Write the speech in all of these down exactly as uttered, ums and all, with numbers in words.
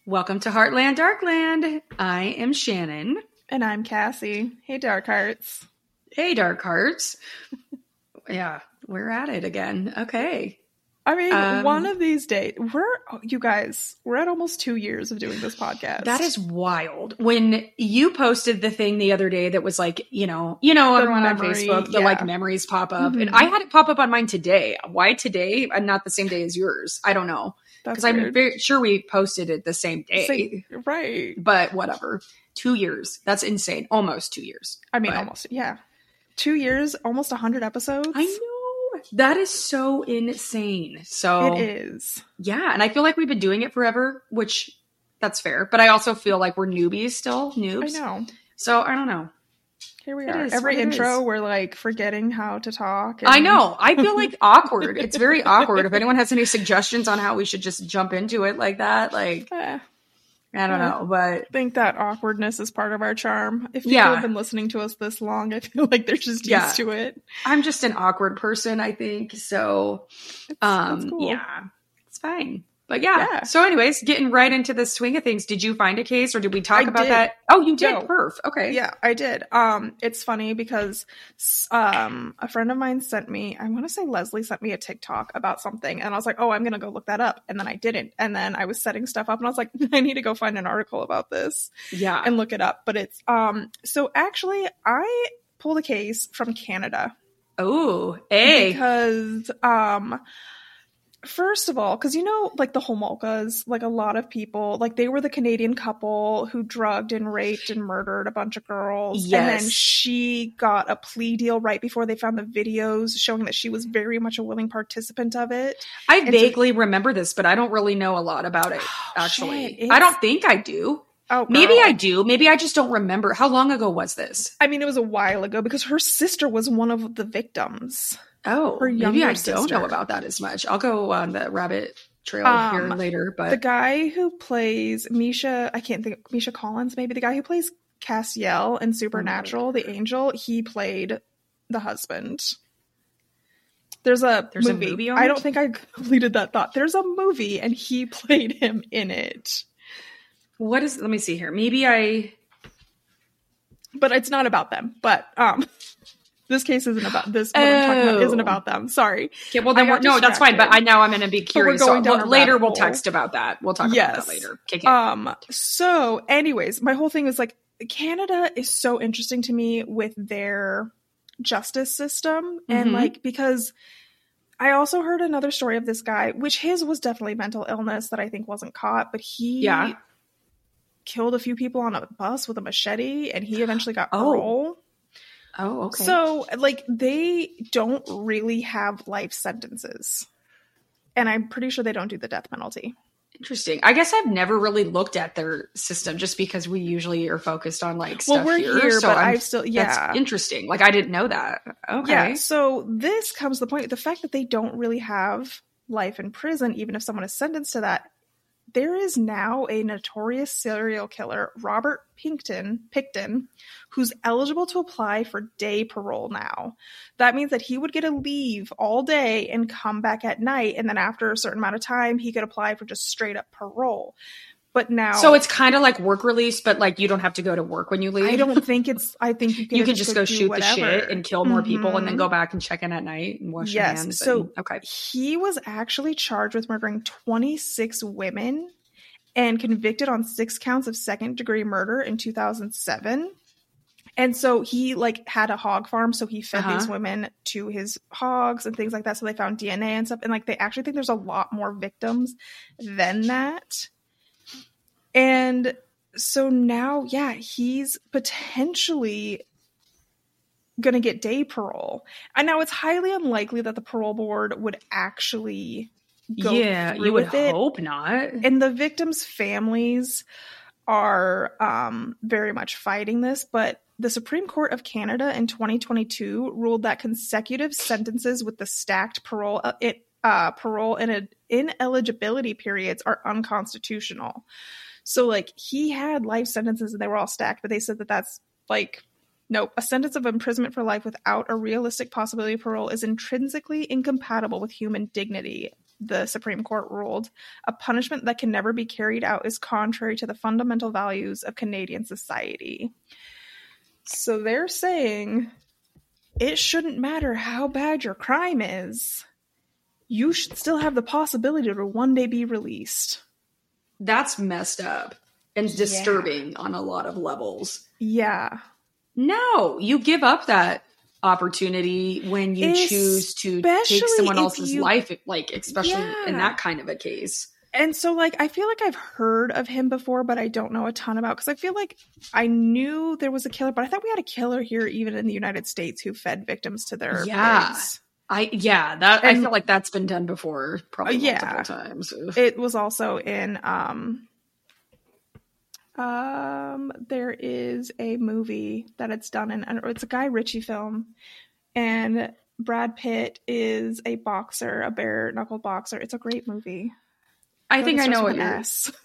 Welcome to Heartland Darkland. I am Shannon. And I'm Cassie. Hey, Dark Hearts. Hey, Dark Hearts. Yeah, we're at it again. Okay. I mean, Um, one of these days, we're, you guys, we're at almost two years of doing this podcast. That is wild. When you posted the thing the other day that was like, you know, you know, The everyone memory, on Facebook, the yeah. like memories pop up. Mhm. And I had it pop up on mine today. Why today and not the same day as yours? I don't know. That's Because I'm weird. very sure we posted it the same day. Say- right. But whatever. Two years. That's insane. Almost two years. I mean, But- almost, yeah. Two years, almost one hundred episodes. I know. That is so insane. So It is. yeah, and I feel like we've been doing it forever, which that's fair. But I also feel like we're newbies still, noobs. I know. So I don't know. Here we It are. is Every what it intro, is. we're like forgetting how to talk. and- I know. I feel like awkward. It's very awkward. If anyone has any suggestions on how we should just jump into it like that, like Eh, I don't Yeah. know, but I think that awkwardness is part of our charm. If people Yeah. have been listening to us this long, I feel like they're just used Yeah. to it. I'm just an awkward person, I think. So It's, um it's cool. yeah, it's fine. But yeah. Yeah. So anyways, getting right into the swing of things, did you find a case or did we talk I about did. that? Oh, you did. No. Perf. Okay. Yeah, I did. Um, it's funny because um, a friend of mine sent me, I want to say Leslie sent me a TikTok about something, and I was like, oh, I'm gonna go look that up, and then I didn't, and then I was setting stuff up, and I was like, I need to go find an article about this Yeah. and look it up. But it's um, so actually, I pulled a case from Canada Oh, A. because um. First of all, because you know, like the Homolkas, like a lot of people, like they were the Canadian couple who drugged and raped and murdered a bunch of girls. And then Yes. she got a plea deal right before they found the videos showing that she was very much a willing participant of it. I so- vaguely remember this, but I don't really know a lot about it, Oh, actually. shit, it's- I don't think I do. Oh, Maybe girl. I do. Maybe I just don't remember. How long ago was this? I mean, it was a while ago because her sister was one of the victims. Oh, Her maybe younger I don't know sister. about that as much. I'll go on the rabbit trail Um, here later, but The guy who plays Misha, I can't think, Misha Collins, maybe the guy who plays Castiel in Supernatural, the angel, he played the husband. There's a There's a movie. movie on I it? don't think I completed that thought. There's a movie and he played him in it. what is, let me see here. Maybe I, But it's not about them. But um this case isn't about this what I'm talking about Oh. isn't about them. Sorry. okay, well I then, we're, got no, that's fine. But distracted. I now I'm going to be curious. going So down we'll- a later rabbit we'll hole. text about that. We'll talk about Yes. that later. Kick it. Um, so anyways, my whole thing is like Canada is so interesting to me with their justice system. And Mhm. like, because I also heard another story of this guy, which his was definitely mental illness that I think wasn't caught, but he Yeah. killed a few people on a bus with a machete and he eventually got Oh, parole. Oh, okay. So like they don't really have life sentences. And I'm pretty sure they don't do the death penalty. Interesting. I guess I've never really looked at their system just because we usually are focused on like stuff Well, we're here. here, so but I'm- I've still, yeah. That's interesting. Like I didn't know that. Okay. Yeah, so this comes to the point, the fact that they don't really have life in prison, even if someone is sentenced to that, there is now a notorious serial killer, Robert Pinkton, Picton, who's eligible to apply for day parole now. That means that he would get to leave all day and come back at night, and then after a certain amount of time, he could apply for just straight up parole. But now, So it's kind of like work release, but like you don't have to go to work when you leave. I don't think it's. I think you can, you can just go do shoot whatever. the shit and kill more people and then Mhm. go back and check in at night and wash your Yes, hands. so- and, okay. He was actually charged with murdering twenty-six women and convicted on six counts of second degree murder in two thousand seven. And so he like had a hog farm, so he fed Uh-huh. these women to his hogs and things like that. So they found D N A and stuff. And like they actually think there's a lot more victims than that. And so now, yeah, he's potentially going to get day parole. And now it's highly unlikely that the parole board would actually go Yeah, through you would with it. hope not. And the victims' families are um, very much fighting this, but the Supreme Court of Canada in twenty twenty-two ruled that consecutive sentences with the stacked parole uh, it, uh, parole and ineligibility periods are unconstitutional. So, like, he had life sentences and they were all stacked, but they said that that's, like, nope, a sentence of imprisonment for life without a realistic possibility of parole is intrinsically incompatible with human dignity. the Supreme Court ruled, a punishment that can never be carried out is contrary to the fundamental values of Canadian society. So they're saying it shouldn't matter how bad your crime is. You should still have the possibility to one day be released. That's messed up and disturbing yeah. on a lot of levels. Yeah. No, you give up that opportunity when you especially choose to take someone else's you, life, like especially yeah. in that kind of a case. And so, like, I feel like I've heard of him before, but I don't know a ton about, because I feel like I knew there was a killer, but I thought we had a killer here even in the United States who fed victims to their yeah. pigs. I yeah, that and, I feel like that's been done before, probably yeah, multiple times. It was also in um um there is a movie that it's done in, and it's a Guy Ritchie film, and Brad Pitt is a boxer, a bare knuckle boxer. It's a great movie. I think I know what you're.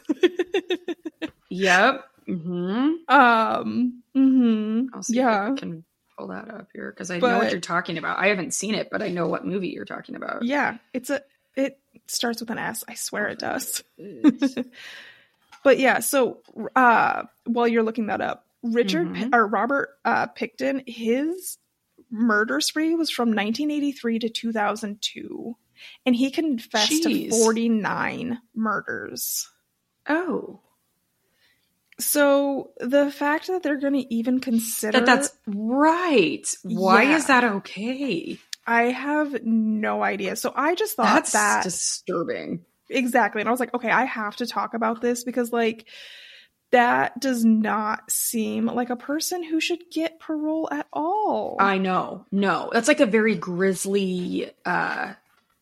Yep. Mm-hmm. Um. Mm-hmm. I'll see yeah. if I can pull that up here because I but, know what you're talking about. I haven't seen it, but I know what movie you're talking about. Yeah, it's a. It starts with an S. I swear it does. But yeah, so uh, while you're looking that up, Richard mm-hmm. P- or Robert uh, Pickton, his murder spree was from nineteen eighty-three to two thousand two. And he confessed Jeez. to forty-nine murders. Oh. So the fact that they're going to even consider... That that's right. Why yeah. is that okay? I have no idea. So I just thought that's that... disturbing. Exactly. And I was like, okay, I have to talk about this because, like, that does not seem like a person who should get parole at all. I know. No. That's like a very grisly... Uh,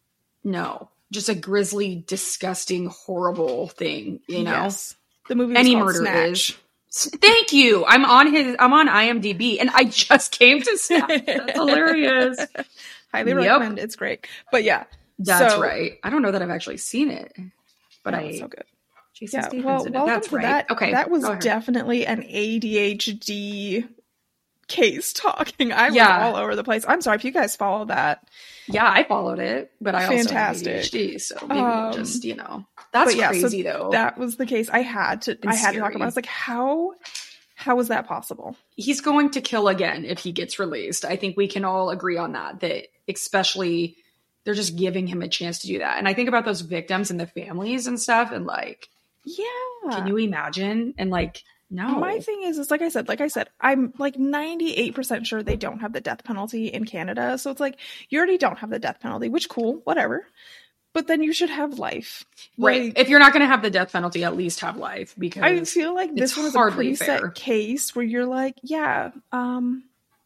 No, just a grisly, disgusting, horrible thing, you know? Yes. The movie was Any called murder Snatch. is. Thank you. I'm on his I'm on IMDb and I just came to Snatch. That's hilarious. Highly yep. recommend. It's great. But yeah. That's so, right. I don't know that I've actually seen it. But oh, I so good. Jason yeah, Stevens well, in welcome it. That's to right. that. Okay. That was definitely an A D H D case talking. I was yeah. all over the place. I'm sorry if you guys follow that. Yeah, I followed it, but I Fantastic. also have A D H D, so maybe um, we'll just, you know, that's yeah, crazy so though. That was the case. I had to, it's I had scary. to talk about it. I was like, how, how is that possible? He's going to kill again if he gets released. I think we can all agree on that, that especially they're just giving him a chance to do that. And I think about those victims and the families and stuff and like, yeah, can you imagine? And like, no. My thing is, is like I said, like I said, I'm like ninety-eight percent sure they don't have the death penalty in Canada. So it's like, you already don't have the death penalty, which cool, whatever. But then you should have life. Right. Like, if you're not going to have the death penalty, at least have life. Because I feel like this one is a pretty fair. set case where you're like, yeah, um,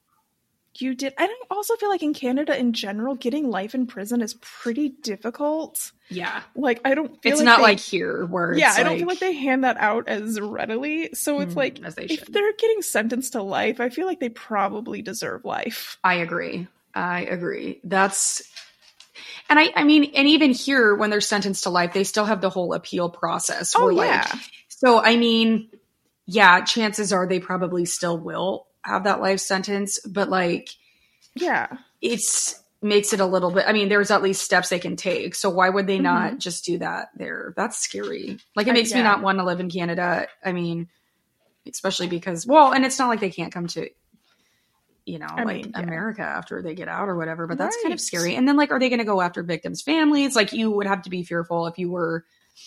you did. I also feel like in Canada in general, getting life in prison is pretty difficult. Yeah. Like, I don't feel it's like not they, like here where it's yeah, I don't like, feel like they hand that out as readily. So it's mm, like, as they if should. they're getting sentenced to life, I feel like they probably deserve life. I agree. I agree. That's, and I, I mean, and even here when they're sentenced to life, they still have the whole appeal process. Oh, where, yeah. Like, so, I mean, yeah, chances are they probably still will have that life sentence, but like, yeah, it's makes it a little bit, I mean, there's at least steps they can take. So why would they not mm-hmm. just do that there? That's scary. Like, it makes I, yeah. me not want to live in Canada. I mean, especially because, well, and it's not like they can't come to, you know, I like mean, yeah. America after they get out or whatever, but that's right. kind of scary. And then like, are they going to go after victims' families? Like, you would have to be fearful if you were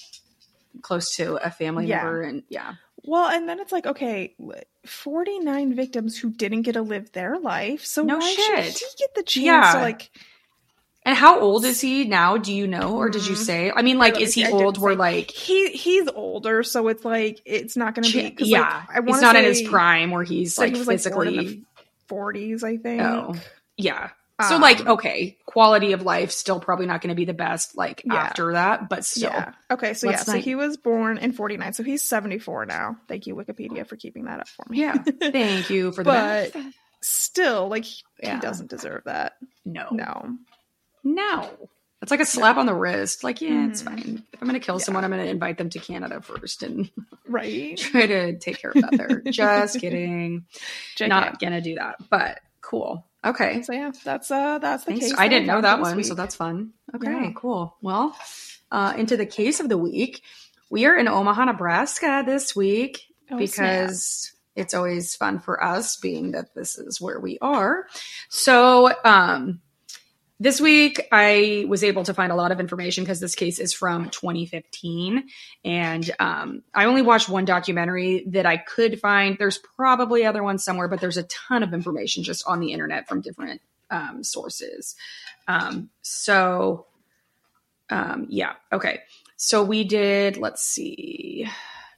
close to a family yeah. member. And yeah. Well, and then it's like, okay, forty-nine victims who didn't get to live their life. So no why shit. should he get the chance yeah. to like... And how old is he now? Do you know? Or did you say? I mean, like, is he old where like... he He's older, so it's like, it's not going to be... Cause, yeah. Like, I he's not in his prime where he's like he was, physically... Like, born in the forties, I think. Oh, yeah. So um, like, okay, quality of life still probably not going to be the best like yeah. after that, but still. Yeah. Okay, so Let's yeah, so not... he was born in forty-nine, so he's seventy-four now. Thank you, Wikipedia, for keeping that up for me. Yeah, thank you for the But math. Still, like, he, yeah. he doesn't deserve that. No. No. No. It's like a slap no. on the wrist. Like, yeah, mm. it's fine. If I'm going to kill yeah. someone, I'm going to invite them to Canada first and right. try to take care of that there. Just kidding. J K. Not going to do that, but cool. Okay. So yeah, that's uh that's the Thanks. case. I didn't know that one, week. so that's fun. Okay, yeah. cool. Well, uh, into the case of the week. We are in Omaha, Nebraska this week oh, because snap. It's always fun for us, being that this is where we are. So um, this week I was able to find a lot of information because this case is from twenty fifteen. And um, I only watched one documentary that I could find. There's probably other ones somewhere, but there's a ton of information just on the internet from different um, sources. Um, so um, yeah, okay. So we did, let's see.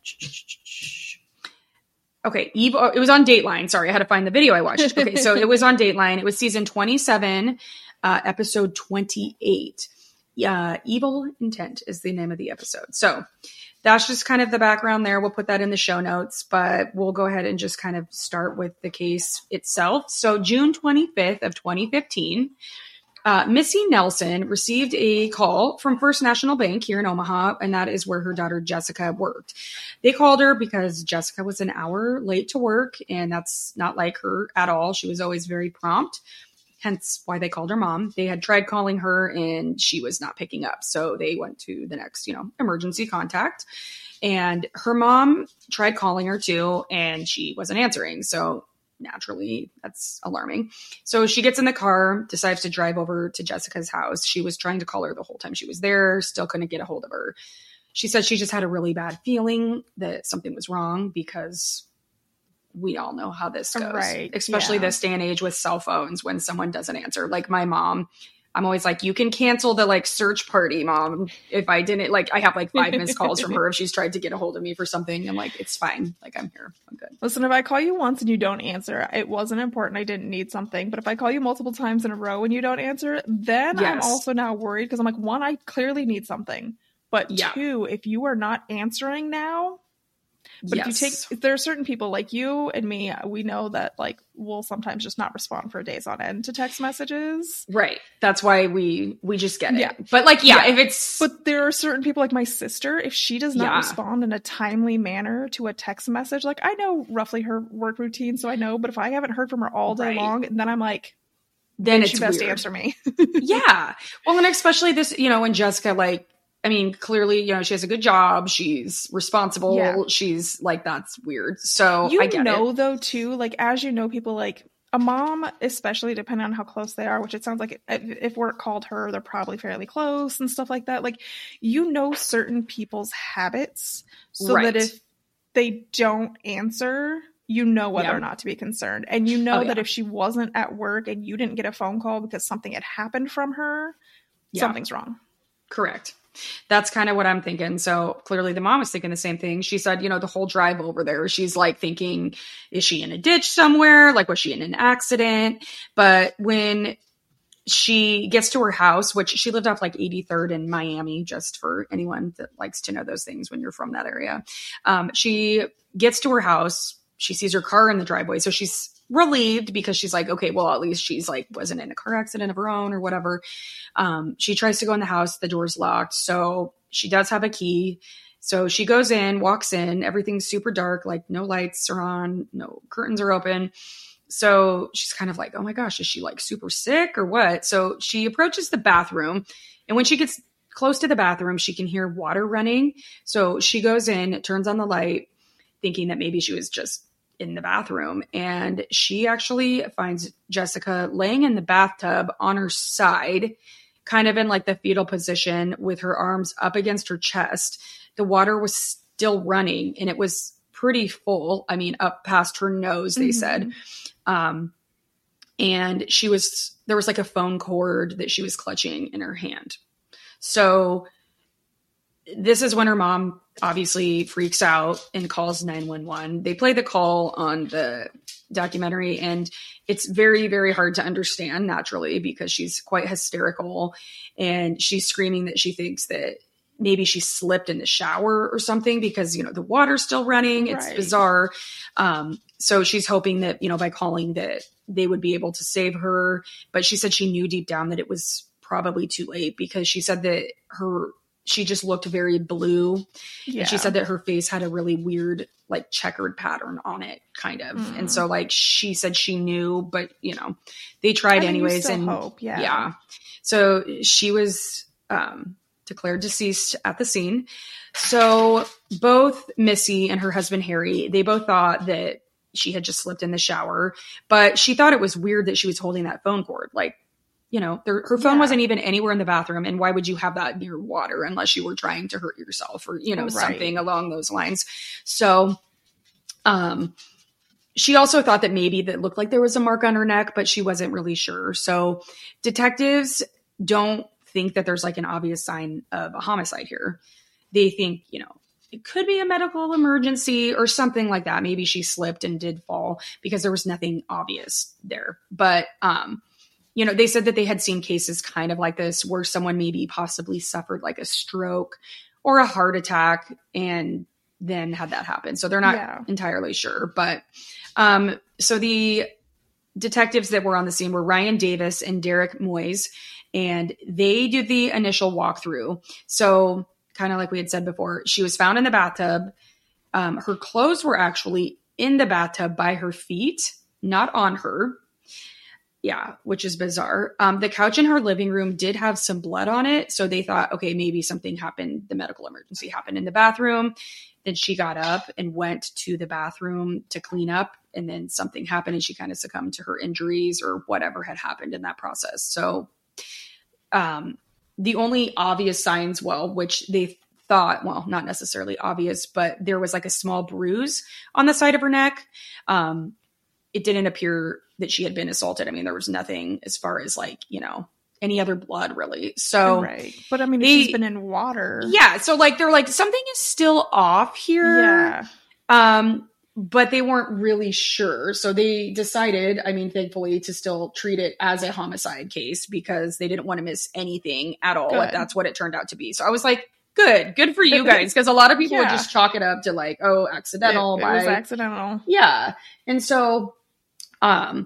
Okay, Eve, it was on Dateline. Sorry, I had to find the video I watched. Okay, so it was on Dateline. It was season twenty-seven, uh, episode twenty-eight. Uh, Evil Intent is the name of the episode. So that's just kind of the background there. We'll put that in the show notes, but we'll go ahead and just kind of start with the case itself. So June twenty-fifth of twenty fifteen, Uh, Missy Nelson received a call from First National Bank here in Omaha, and that is where her daughter Jessica worked. They called her because Jessica was an hour late to work, and that's not like her at all. She was always very prompt, hence why they called her mom. They had tried calling her, and she was not picking up, so they went to the next, you know, emergency contact. And her mom tried calling her too, and she wasn't answering, so naturally, that's alarming. So she gets in the car, decides to drive over to Jessica's house. She was trying to call her the whole time she was there, still couldn't get a hold of her. She said she just had a really bad feeling that something was wrong because we all know how this goes, right, especially yeah. this day and age with cell phones when someone doesn't answer. Like my mom, I'm always like, you can cancel the like search party, mom. If I didn't, like, I have like five missed calls from her if she's tried to get a hold of me for something. I'm like, it's fine. Like, I'm here. I'm good. Listen, if I call you once and you don't answer, it wasn't important. I didn't need something. But if I call you multiple times in a row and you don't answer, then yes. I'm also now worried because I'm like, one, I clearly need something. But yeah. two, if you are not answering now, but yes. if you take, if there are certain people like you and me, we know that like we'll sometimes just not respond for days on end to text messages. Right. That's why we, we just get it. Yeah. But like, yeah, yeah, if it's, but there are certain people like my sister, if she does not yeah. respond in a timely manner to a text message, like I know roughly her work routine. So I know, but if I haven't heard from her all day right. long, then I'm like, then it's she best weird. answer me. yeah. Well, and especially this, you know, when Jessica, like, I mean, clearly, you know, she has a good job. She's responsible. Yeah. She's like, that's weird. So you I get know, it. though, too, like, as you know, people like a mom, especially depending on how close they are, which it sounds like if, if work called her, they're probably fairly close and stuff like that. Like, you know, certain people's habits so right. that if they don't answer, you know whether yeah. or not to be concerned. And you know oh, that yeah. if she wasn't at work and you didn't get a phone call because something had happened from her, yeah. something's wrong. Correct. That's kind of what I'm thinking. So clearly the mom was thinking the same thing. She said, you know, the whole drive over there, she's like thinking, is she in a ditch somewhere? Like, was she in an accident? But when she gets to her house, which she lived off like eighty-third in Miami, just for anyone that likes to know those things when you're from that area. Um, she gets to her house. She sees her car in the driveway. So she's relieved because she's like, okay, well, at least she's like, wasn't in a car accident of her own or whatever. Um, she tries to go in the house. The door's locked. So she does have a key. So she goes in, walks in, everything's super dark, like no lights are on, no curtains are open. So she's kind of like, oh my gosh, is she like super sick or what? So she approaches the bathroom, and when she gets close to the bathroom, she can hear water running. So she goes in, turns on the light, thinking that maybe she was just in the bathroom. And she actually finds Jessica laying in the bathtub on her side, kind of in like the fetal position with her arms up against her chest. The water was still running and it was pretty full. I mean, up past her nose, they mm-hmm. said. Um, and she was, there was like a phone cord that she was clutching in her hand. So this is when her mom obviously freaks out and calls nine one one. They play the call on the documentary, and it's very, very hard to understand naturally because she's quite hysterical and she's screaming that she thinks that maybe she slipped in the shower or something because, you know, the water's still running. It's right. bizarre. Um, so she's hoping that, you know, by calling that they would be able to save her. But she said she knew deep down that it was probably too late because she said that her she just looked very blue. Yeah. And she said that her face had a really weird, like checkered pattern on it, kind of. Mm. And so like she said she knew, but you know, they tried I mean, anyways. You still and hope. Yeah. Yeah. So she was um, declared deceased at the scene. So both Missy and her husband, Harry, they both thought that she had just slipped in the shower, but she thought it was weird that she was holding that phone cord. Like, you know, there, her phone yeah. wasn't even anywhere in the bathroom. And why would you have that near water unless you were trying to hurt yourself or, you know, right. something along those lines. So, um, she also thought that maybe that looked like there was a mark on her neck, but she wasn't really sure. So detectives don't think that there's like an obvious sign of a homicide here. They think, you know, it could be a medical emergency or something like that. Maybe she slipped and did fall because there was nothing obvious there. But, um, you know, they said that they had seen cases kind of like this where someone maybe possibly suffered like a stroke or a heart attack and then had that happen. So they're not yeah. entirely sure. But um, so the detectives that were on the scene were Ryan Davis and Derek Moyes, and they did the initial walkthrough. So kind of like we had said before, she was found in the bathtub. Um, her clothes were actually in the bathtub by her feet, not on her. Yeah, which is bizarre. Um, the couch in her living room did have some blood on it. So they thought, okay, maybe something happened. The medical emergency happened in the bathroom. Then she got up and went to the bathroom to clean up. And then something happened and she kind of succumbed to her injuries or whatever had happened in that process. So um, the only obvious signs, well, which they thought, well, not necessarily obvious, but there was like a small bruise on the side of her neck. Um, it didn't appear that she had been assaulted. I mean, there was nothing as far as like, you know, any other blood really. So, right. But I mean, they, if she's been in water. Yeah. So like, they're like, something is still off here. Yeah. Um, but they weren't really sure. So they decided, I mean, thankfully to still treat it as a homicide case because they didn't want to miss anything at all. If that's what it turned out to be. So I was like, good, good for you guys. Cause a lot of people yeah. would just chalk it up to like, oh, accidental. It, it by, was accidental. Yeah. And so, um,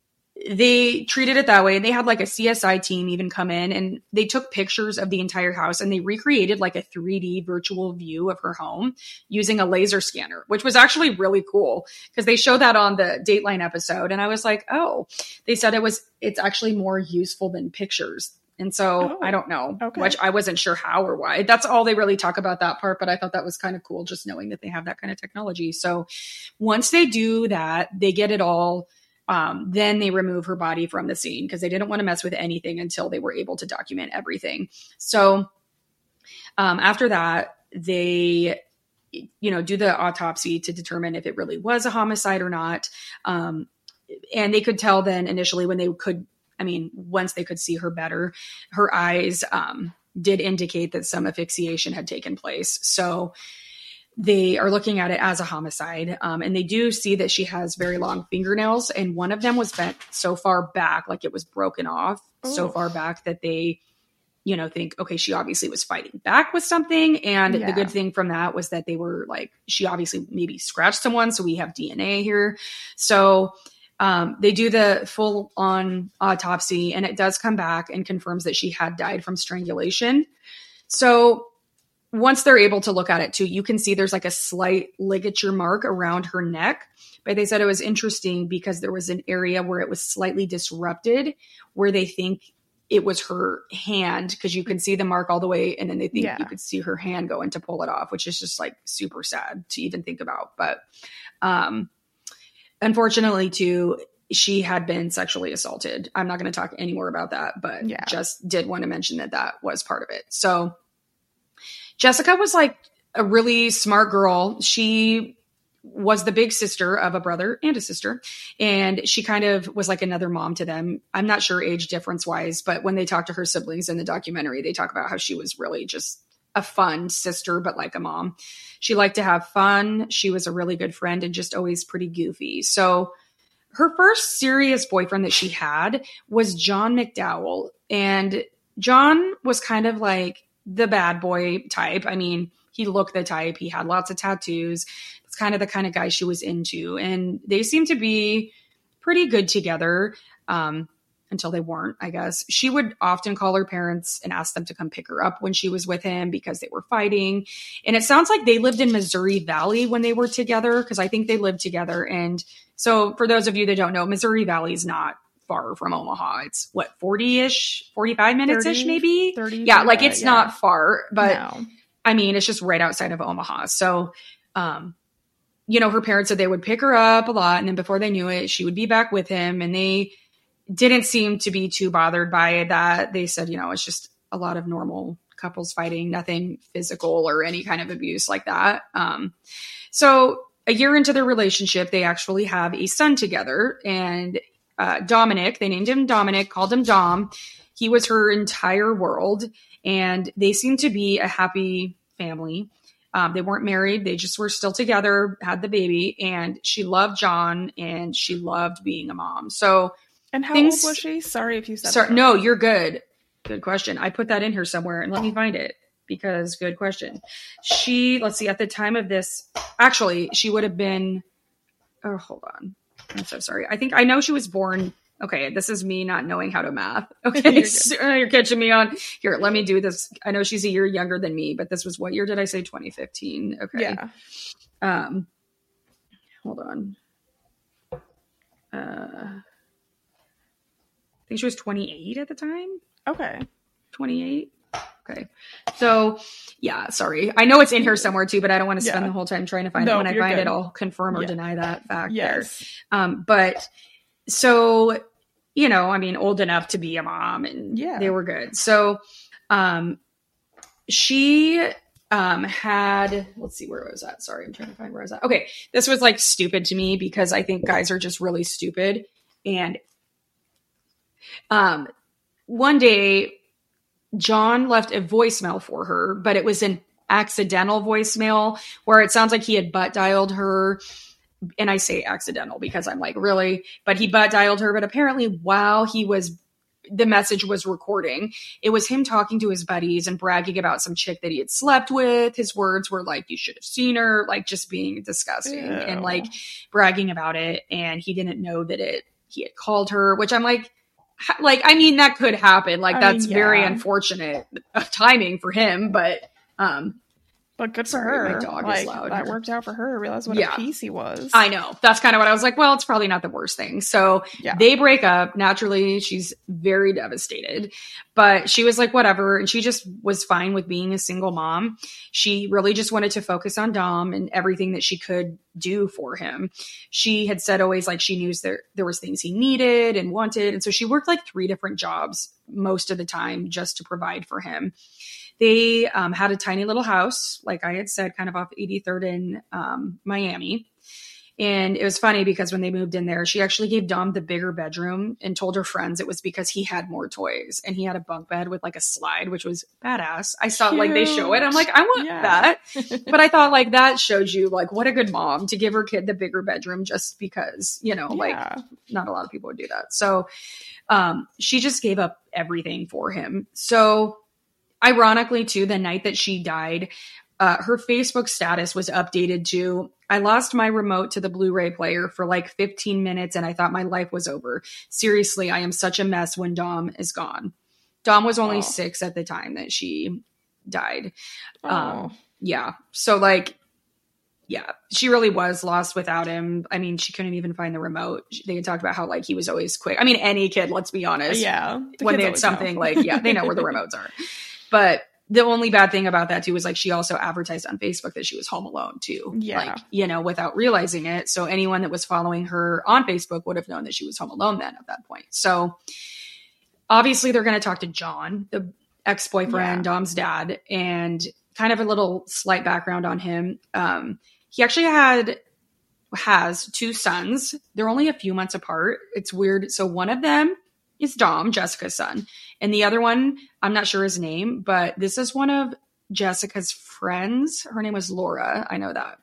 they treated it that way. They had like a C S I team even come in and they took pictures of the entire house and they recreated like a three D virtual view of her home using a laser scanner, which was actually really cool because they showed that on the Dateline episode. And I was like, oh, they said it was, it's actually more useful than pictures. And so oh, I don't know, okay. which I wasn't sure how or why. That's all they really talk about that part. But I thought that was kind of cool just knowing that they have that kind of technology. So once they do that, they get it all. Um, then they remove her body from the scene because they didn't want to mess with anything until they were able to document everything. So um, after that, they, you know, do the autopsy to determine if it really was a homicide or not. Um, and they could tell then initially when they could, I mean, once they could see her better, her eyes um, did indicate that some asphyxiation had taken place. So they are looking at it as a homicide. Um, and they do see that she has very long fingernails. And one of them was bent so far back, like it was broken off Ooh. so far back that they, you know, think, okay, she obviously was fighting back with something. And yeah. the good thing from that was that they were like, she obviously maybe scratched someone. So we have D N A here. So um, they do the full on autopsy and it does come back and confirms that she had died from strangulation. So once they're able to look at it too, you can see there's like a slight ligature mark around her neck. But they said it was interesting because there was an area where it was slightly disrupted where they think it was her hand because you can see the mark all the way. And then they think yeah. you could see her hand going to pull it off, which is just like super sad to even think about. But um, unfortunately too, she had been sexually assaulted. I'm not going to talk any more about that, but yeah. just did want to mention that that was part of it. So Jessica was like a really smart girl. She was the big sister of a brother and a sister. And she kind of was like another mom to them. I'm not sure age difference wise, but when they talk to her siblings in the documentary, they talk about how she was really just a fun sister, but like a mom. She liked to have fun. She was a really good friend and just always pretty goofy. So her first serious boyfriend that she had was John McDowell. And John was kind of like the bad boy type. I mean, he looked the type. He had lots of tattoos. It's kind of the kind of guy she was into. And they seemed to be pretty good together. Um, until they weren't, I guess. She would often call her parents and ask them to come pick her up when she was with him because they were fighting. And it sounds like they lived in Missouri Valley when they were together, because I think they lived together. And so for those of you that don't know, Missouri Valley is not far from Omaha. It's what, forty-ish, forty-five minutes-ish maybe? thirty, yeah, like it's yeah. not far, but no. I mean, it's just right outside of Omaha. So, um, you know, her parents said they would pick her up a lot. And then before they knew it, she would be back with him. And they didn't seem to be too bothered by that. They said, you know, it's just a lot of normal couples fighting, nothing physical or any kind of abuse like that. Um, so a year into their relationship, they actually have a son together. And uh, Dominic, they named him Dominic, called him Dom. He was her entire world. And they seemed to be a happy family. Um, they weren't married. They just were still together, had the baby. And she loved John and she loved being a mom. So And how things, old was she? Sorry if you said sorry, that. No, you're good. Good question. I put that in here somewhere and let me find it because good question. She, let's see, at the time of this, actually, she would have been, oh, hold on. I'm so sorry. I think I know she was born. Okay, this is me not knowing how to math. Okay, you're, so, you're catching me on. Here, let me do this. I know she's a year younger than me, but this was what year did I say? twenty fifteen. Okay. Yeah. Um, hold on. Uh, I think she was twenty-eight at the time. Okay. twenty-eight. Okay. So, yeah, sorry. I know it's in here somewhere too, but I don't want to spend yeah. the whole time trying to find no, it. When I find good. it, I'll confirm or yeah. deny that fact yes. there. Um, but so, you know, I mean, old enough to be a mom and yeah. they were good. So, um, she um, had, let's see, where was that? Sorry, I'm trying to find where I was at. Okay. This was like stupid to me because I think guys are just really stupid. And um, one day, John left a voicemail for her, but it was an accidental voicemail where it sounds like he had butt dialed her. And I say accidental because I'm like, really? But he butt dialed her. But apparently while he was, the message was recording, it was him talking to his buddies and bragging about some chick that he had slept with. His words were like, you should have seen her, like just being disgusting Ew. and like bragging about it. And he didn't know that it, he had called her, which I'm like, like, I mean, that could happen. Like, I that's mean, yeah. very unfortunate uh, timing for him, but, um, but good for sorry, her. My dog like, is loud. That here. worked out for her. I realized what yeah. a piece he was. I know. That's kind of what I was like. Well, it's probably not the worst thing. So yeah. they break up. Naturally, she's very devastated, but she was like, whatever. And she just was fine with being a single mom. She really just wanted to focus on Dom and everything that she could do for him. She had said always like she knew there, there was things he needed and wanted. And so she worked like three different jobs most of the time just to provide for him. They um, had a tiny little house, like I had said, kind of off eighty-third in um, Miami. And it was funny because when they moved in there, she actually gave Dom the bigger bedroom and told her friends it was because he had more toys. And he had a bunk bed with like a slide, which was badass. I saw Cute. like they show it. I'm like, I want yeah. that. But I thought like that showed you like what a good mom to give her kid the bigger bedroom just because, you know, yeah. like not a lot of people would do that. So um, she just gave up everything for him. So ironically, too, the night that she died, uh, her Facebook status was updated to, I lost my remote to the Blu-ray player for like fifteen minutes and I thought my life was over. Seriously, I am such a mess when Dom is gone. Dom was only oh. six at the time that she died. Oh. Um, yeah. So like, yeah, she really was lost without him. I mean, she couldn't even find the remote. They had talked about how like he was always quick. I mean, any kid, let's be honest. Yeah. The when they had something know. like, yeah, they know where the remotes are. But the only bad thing about that too was like she also advertised on Facebook that she was home alone too. Yeah. Like, you know, without realizing it. So anyone that was following her on Facebook would have known that she was home alone then at that point. So obviously they're going to talk to John, the ex-boyfriend, yeah. Dom's dad, and kind of a little slight background on him. Um, he actually had, has two sons. They're only a few months apart. It's weird. So one of them is Dom, Jessica's son. And the other one, I'm not sure his name, but this is one of Jessica's friends. Her name was Laura. I know that.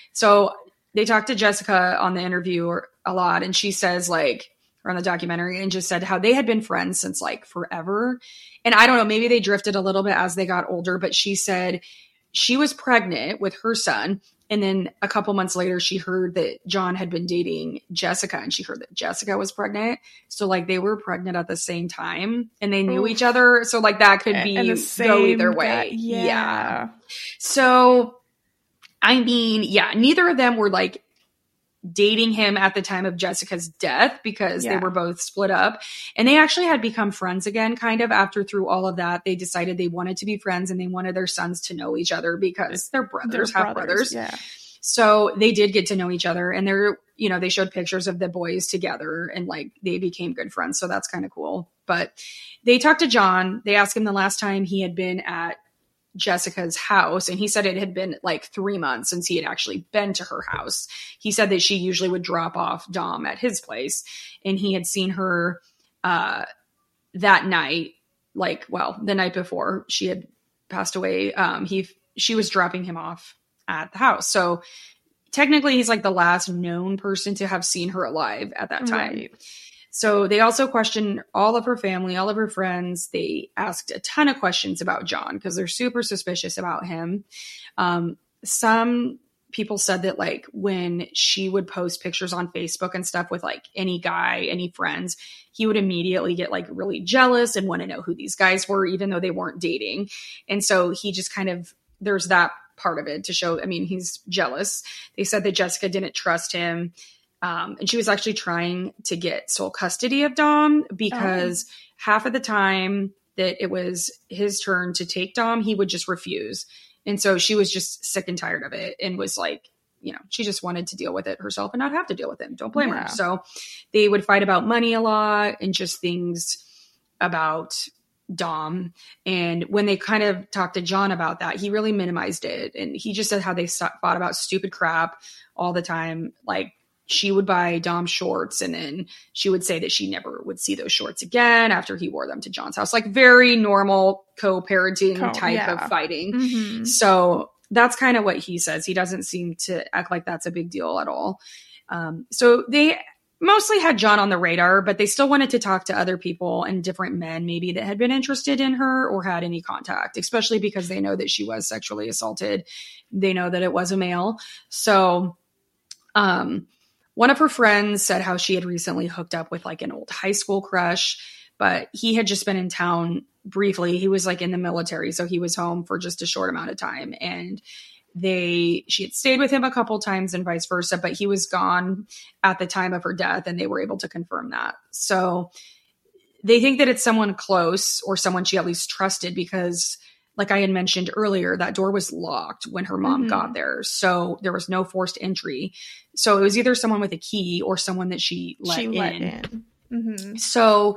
So they talked to Jessica on the interview a lot. And she says like, or on the documentary, and just said how they had been friends since like forever. And I don't know, maybe they drifted a little bit as they got older, but she said she was pregnant with her son and then a couple months later, she heard that John had been dating Jessica, and she heard that Jessica was pregnant. So like they were pregnant at the same time, and they knew Oof. each other. So like that could be go either way. Guy, yeah. yeah. So, I mean, yeah, neither of them were like dating him at the time of Jessica's death because yeah. they were both split up, and they actually had become friends again kind of after through all of that. They decided they wanted to be friends, and they wanted their sons to know each other because they're brothers, they're half brothers. brothers. Yeah. So they did get to know each other, and they're, you know, they showed pictures of the boys together, and like they became good friends. So that's kind of cool. But they talked to John. They asked him the last time he had been at Jessica's house, and he said it had been like three months since he had actually been to her house. He said that she usually would drop off Dom at his place, and he had seen her uh that night, like well the night before she had passed away. um he she was dropping him off at the house, so technically he's like the last known person to have seen her alive at that time. Right. So they also questioned all of her family, all of her friends. They asked a ton of questions about John because they're super suspicious about him. Um, some people said that like when she would post pictures on Facebook and stuff with like any guy, any friends, he would immediately get like really jealous and want to know who these guys were, even though they weren't dating. And so he just kind of, there's that part of it to show, I mean, he's jealous. They said that Jessica didn't trust him. Um, and she was actually trying to get sole custody of Dom because oh. half of the time that it was his turn to take Dom, he would just refuse. And so she was just sick and tired of it and was like, you know, she just wanted to deal with it herself and not have to deal with him. Don't blame yeah. her. So they would fight about money a lot and just things about Dom. And when they kind of talked to John about that, he really minimized it. And he just said how they fought about stupid crap all the time. Like, she would buy Dom shorts, and then she would say that she never would see those shorts again after he wore them to John's house. Like very normal co-parenting Co- type yeah. of fighting. Mm-hmm. So that's kind of what he says. He doesn't seem to act like that's a big deal at all. Um, so they mostly had John on the radar, but they still wanted to talk to other people and different men maybe that had been interested in her or had any contact, especially because they know that she was sexually assaulted. They know that it was a male. So, um, one of her friends said how she had recently hooked up with like an old high school crush, but he had just been in town briefly. He was like in the military, so he was home for just a short amount of time. And they, she had stayed with him a couple times and vice versa, but he was gone at the time of her death, and they were able to confirm that. So they think that it's someone close or someone she at least trusted because, like I had mentioned earlier, that door was locked when her mom mm-hmm. got there. So there was no forced entry. So it was either someone with a key or someone that she let she in. Let in. Mm-hmm. So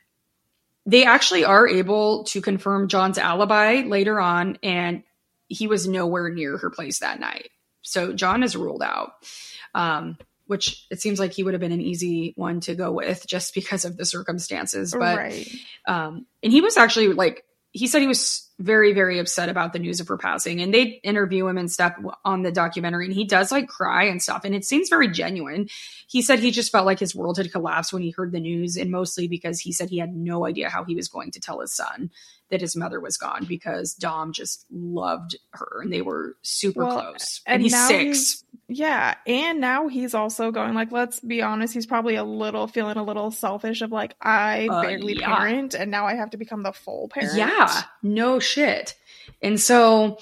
they actually are able to confirm John's alibi later on, and he was nowhere near her place that night. So John is ruled out, um, which it seems like he would have been an easy one to go with just because of the circumstances. But, right. um, and he was actually like, he said he was very, very upset about the news of her passing, and they interview him and stuff on the documentary, and he does like cry and stuff. And it seems very genuine. He said he just felt like his world had collapsed when he heard the news, and mostly because he said he had no idea how he was going to tell his son that his mother was gone because Dom just loved her and they were super well, close. And, and he's six. He's, yeah. And now he's also going like, let's be honest, he's probably a little feeling a little selfish of like, I uh, barely yeah. parent and now I have to become the full parent. Yeah. No shit. And so,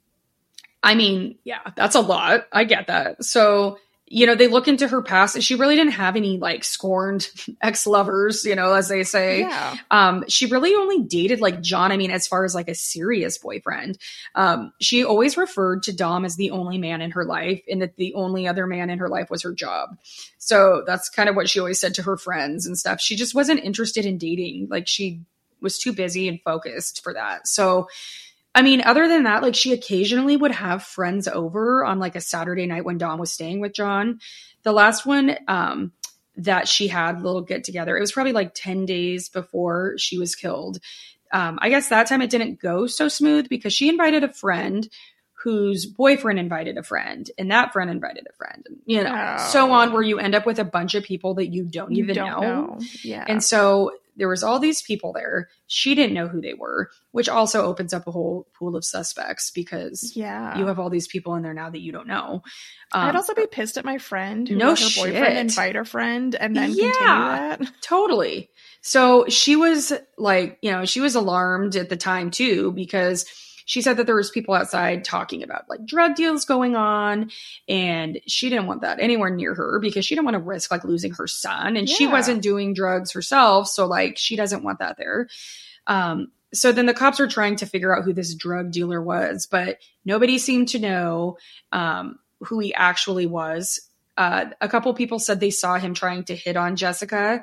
I mean, yeah, that's a lot. I get that. So, you know, they look into her past and she really didn't have any like scorned ex-lovers, you know, as they say. Yeah. Um, she really only dated like John. I mean, as far as like a serious boyfriend, um, she always referred to Dom as the only man in her life and that the only other man in her life was her job. So that's kind of what she always said to her friends and stuff. She just wasn't interested in dating. Like she was too busy and focused for that. So, I mean, other than that, like she occasionally would have friends over on like a Saturday night when Dom was staying with John. The last one um, that she had, little get together, it was probably like ten days before she was killed. Um, I guess that time it didn't go so smooth because she invited a friend whose boyfriend invited a friend and that friend invited a friend, and, you know, oh. so on, where you end up with a bunch of people that you don't you even don't know. know. Yeah. And so there was all these people there. She didn't know who they were, which also opens up a whole pool of suspects because yeah. you have all these people in there now that you don't know. Um, I'd also be pissed at my friend who no let her shit. boyfriend invite her friend and then yeah, continue that. Totally. So she was like, you know, she was alarmed at the time too, because she said that there was people outside talking about like drug deals going on, and she didn't want that anywhere near her because she didn't want to risk like losing her son, and yeah. she wasn't doing drugs herself. So like, she doesn't want that there. Um, so then the cops were trying to figure out who this drug dealer was, but nobody seemed to know, um, who he actually was. Uh, a couple people said they saw him trying to hit on Jessica.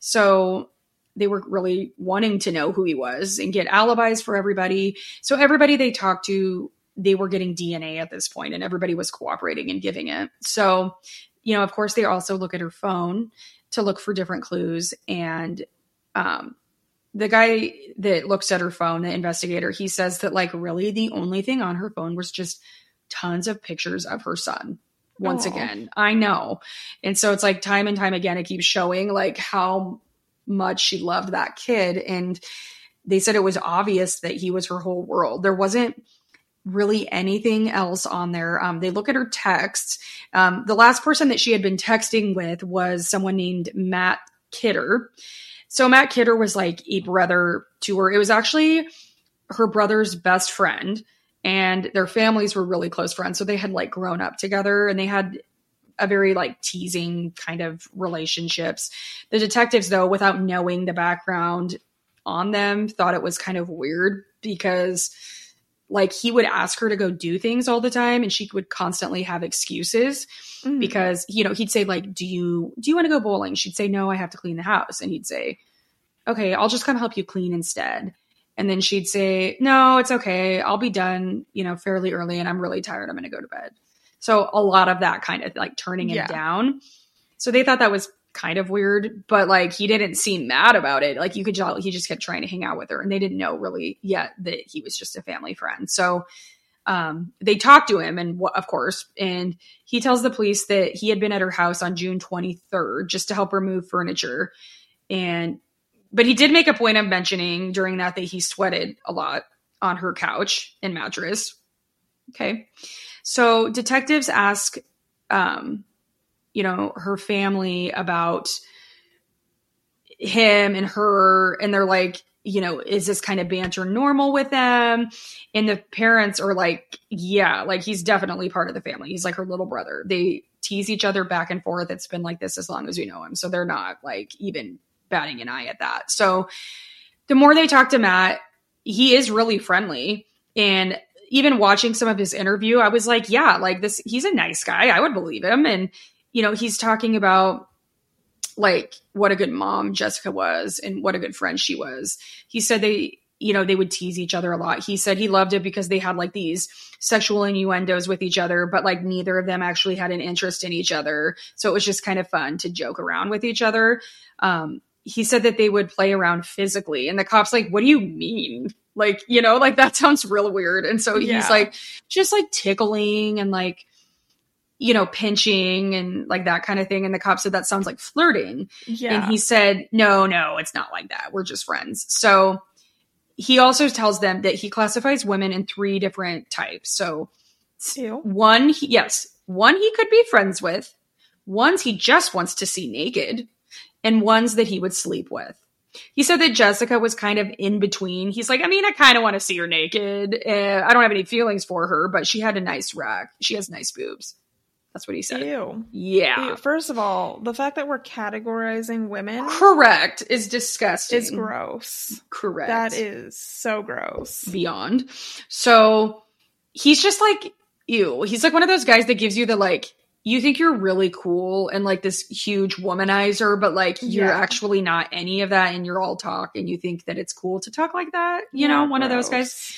So they were really wanting to know who he was and get alibis for everybody. So everybody they talked to, they were getting D N A at this point, and everybody was cooperating and giving it. So, you know, of course, they also look at her phone to look for different clues. And um, the guy that looks at her phone, the investigator, he says that like really the only thing on her phone was just tons of pictures of her son. Once Aww. Again, I know. And so it's like time and time again, it keeps showing like how much she loved that kid. And they said it was obvious that he was her whole world. There wasn't really anything else on there. Um, they look at her texts. Um, the last person that she had been texting with was someone named Matt Kidder. So Matt Kidder was like a brother to her. It was actually her brother's best friend, and their families were really close friends. So they had like grown up together, and they had a very like teasing kind of relationships. The detectives, though, without knowing the background on them, thought it was kind of weird because like he would ask her to go do things all the time, and she would constantly have excuses mm. because, you know, he'd say like, do you, do you want to go bowling? She'd say, no, I have to clean the house. And he'd say, okay, I'll just come help you clean instead. And then she'd say, no, it's okay. I'll be done, you know, fairly early, and I'm really tired. I'm going to go to bed. So a lot of that kind of like turning him yeah. down. So they thought that was kind of weird, but like he didn't seem mad about it. Like you could tell he just kept trying to hang out with her, and they didn't know really yet that he was just a family friend. So um, they talked to him, and of course, and he tells the police that he had been at her house on June twenty-third just to help her move furniture. And, but he did make a point of mentioning during that that he sweated a lot on her couch and mattress. Okay. So detectives ask, um, you know, her family about him and her, and they're like, you know, is this kind of banter normal with them? And the parents are like, yeah, like he's definitely part of the family. He's like her little brother. They tease each other back and forth. It's been like this as long as we know him. So they're not like even batting an eye at that. So the more they talk to Matt, he is really friendly. And even watching some of his interview, I was like, yeah, like this, he's a nice guy. I would believe him. And, you know, he's talking about like what a good mom Jessica was and what a good friend she was. He said they, you know, they would tease each other a lot. He said he loved it because they had like these sexual innuendos with each other, but like neither of them actually had an interest in each other. So it was just kind of fun to joke around with each other. Um, he said that they would play around physically, and the cop's like, what do you mean? Like, you know, like that sounds real weird. And so yeah. he's like, just like tickling and like, you know, pinching and like that kind of thing. And the cop said, that sounds like flirting. Yeah. And he said, no, no, it's not like that. We're just friends. So he also tells them that he classifies women in three different types. So Ew. one, he, yes, one he could be friends with, ones he just wants to see naked, and ones that he would sleep with. He said that Jessica was kind of in between. He's like, I mean, I kind of want to see her naked. Uh, I don't have any feelings for her, but she had a nice rack. She has nice boobs. That's what he said. Ew. Yeah. Ew. First of all, the fact that we're categorizing women. Correct. Is disgusting. Is gross. Correct. That is so gross. Beyond. So he's just like, ew. He's like one of those guys that gives you the like, you think you're really cool and like this huge womanizer, but like you're yeah. actually not any of that, and you're all talk, and you think that it's cool to talk like that. You yeah, know, one gross. of those guys.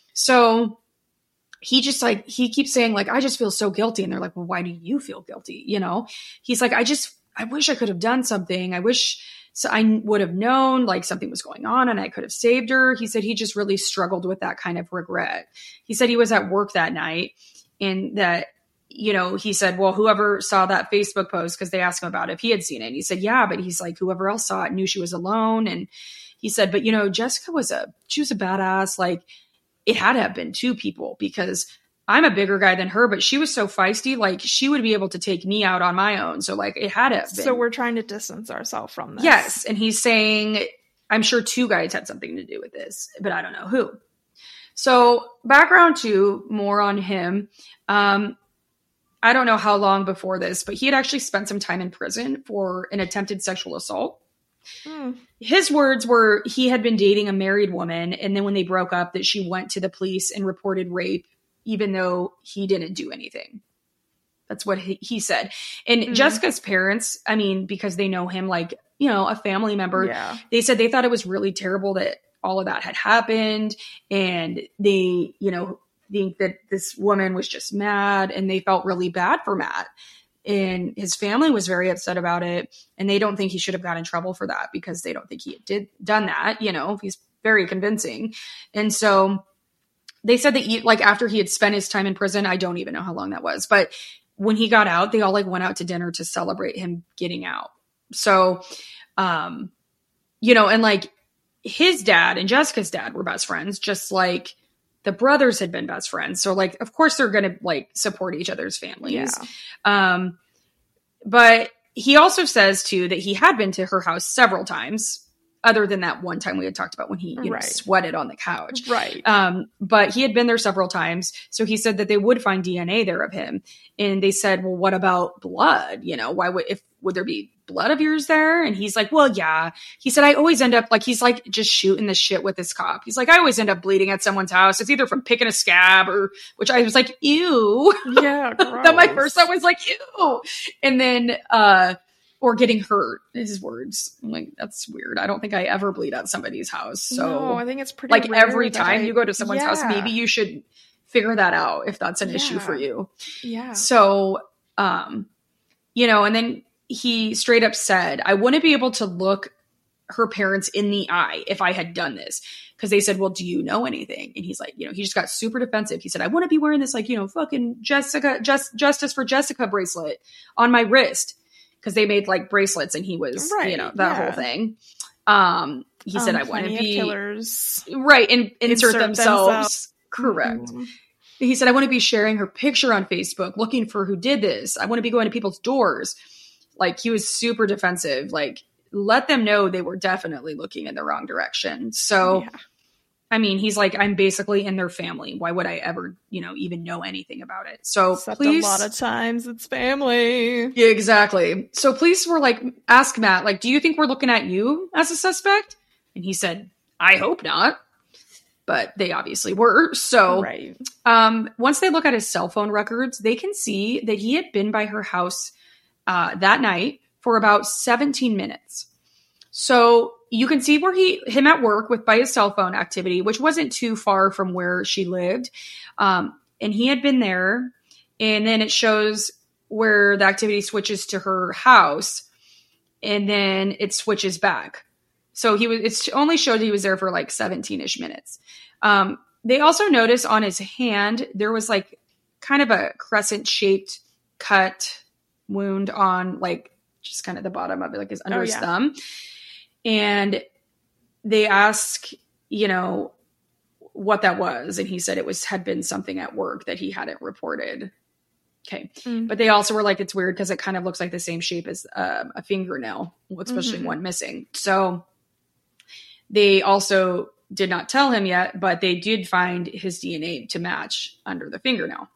So he just like, he keeps saying like, I just feel so guilty. And they're like, well, why do you feel guilty? You know, he's like, I just, I wish I could have done something. I wish so I would have known like something was going on and I could have saved her. He said he just really struggled with that kind of regret. He said he was at work that night, and that you know, he said, well, whoever saw that Facebook post, because they asked him about it, if he had seen it. And he said, yeah, but he's like, whoever else saw it knew she was alone. And he said, but, you know, Jessica was a, she was a badass. Like, it had to have been two people, because I'm a bigger guy than her, but she was so feisty. Like, she would be able to take me out on my own. So, like, it had to have been. So we're trying to distance ourselves from this. Yes. And he's saying, I'm sure two guys had something to do with this, but I don't know who. So background two, more on him. Um, I don't know how long before this, but he had actually spent some time in prison for an attempted sexual assault. Mm. His words were he had been dating a married woman, and then when they broke up, that she went to the police and reported rape, even though he didn't do anything. That's what he, he said. And mm. Jessica's parents, I mean, because they know him like, you know, a family member, yeah. they said they thought it was really terrible that all of that had happened. And they, you know, think that this woman was just mad, and they felt really bad for Matt. And his family was very upset about it. And they don't think he should have got in trouble for that, because they don't think he did done that. You know, he's very convincing. And so they said that he, like, after he had spent his time in prison, I don't even know how long that was, but when he got out, they all like went out to dinner to celebrate him getting out. So, um, you know, and like his dad and Jessica's dad were best friends, just like the brothers had been best friends. So like, of course they're going to like support each other's families. Yeah. Um, but he also says too, that he had been to her house several times, other than that one time we had talked about when he you right. know, sweated on the couch. Right. Um, but he had been there several times. So he said that they would find D N A there of him. And they said, well, what about blood? You know, why would, if, would there be blood of yours there? And he's like, well, yeah. He said, I always end up like, he's like just shooting the shit with this cop. He's like, I always end up bleeding at someone's house. It's either from picking a scab or, which I was like, ew. Yeah. That my first thought was like, ew. And then, uh, or getting hurt, his words. I'm like, that's weird. I don't think I ever bleed at somebody's house. So no, I think it's pretty like rare every time I, you go to someone's yeah. house, maybe you should figure that out if that's an yeah. issue for you. Yeah. So, um, you know, and then he straight up said, I wouldn't be able to look her parents in the eye if I had done this. Cause they said, well, do you know anything? And he's like, you know, he just got super defensive. He said, I wouldn't be wearing this, like, you know, fucking Jessica, just justice for Jessica bracelet on my wrist. Cause they made like bracelets and he was, right, you know, that yeah. whole thing. Um, he um, said, I want to be killers. Right. And insert, insert themselves. themselves. Correct. Mm-hmm. He said, I want to be sharing her picture on Facebook, looking for who did this. I want to be going to people's doors. Like, he was super defensive. Like, let them know they were definitely looking in the wrong direction. So, yeah. I mean, he's like, I'm basically in their family. Why would I ever, you know, even know anything about it? So Except please, a lot of times it's family. Yeah, exactly. So police were like, ask Matt, like, do you think we're looking at you as a suspect? And he said, I hope not. But they obviously were. So right. um, once they look at his cell phone records, they can see that he had been by her house uh, that night for about seventeen minutes. So you can see where he, him at work with by his cell phone activity, which wasn't too far from where she lived. Um, and he had been there, and then it shows where the activity switches to her house, and then it switches back. So he was, it's only showed he was there for like seventeen ish minutes. Um, they also noticed on his hand, there was like kind of a crescent shaped cut wound on like just kind of the bottom of it, like his under oh, his yeah. thumb. And they asked, you know, what that was. And he said it was, had been something at work that he hadn't reported. Okay. Mm. But they also were like, it's weird because it kind of looks like the same shape as um, a fingernail, especially mm-hmm. one missing. So they also did not tell him yet, but they did find his D N A to match under the fingernail.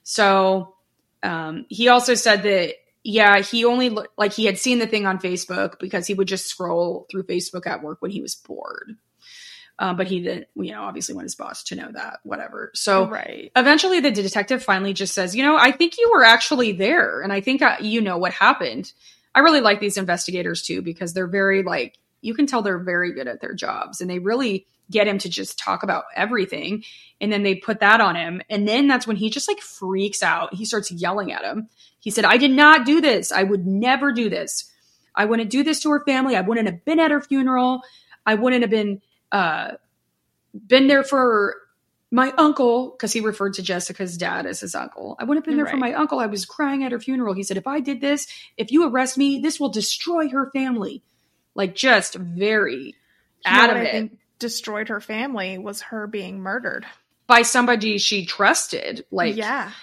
So um, he also said that, yeah, he only looked like he had seen the thing on Facebook because he would just scroll through Facebook at work when he was bored. Um, but he didn't, you know, obviously want his boss to know that, whatever. So right. eventually the detective finally just says, you know, I think you were actually there. And I think, I, you know, what happened. I really like these investigators too, because they're very like, you can tell they're very good at their jobs, and they really get him to just talk about everything. And then they put that on him. And then that's when he just like freaks out. He starts yelling at him. He said, I did not do this. I would never do this. I wouldn't do this to her family. I wouldn't have been at her funeral. I wouldn't have been, uh, been there for my uncle, because he referred to Jessica's dad as his uncle. I wouldn't have been there right. for my uncle. I was crying at her funeral. He said, if I did this, if you arrest me, this will destroy her family. Like, just very you adamant. Know what I think destroyed her family was her being murdered. By somebody she trusted. Like, yeah.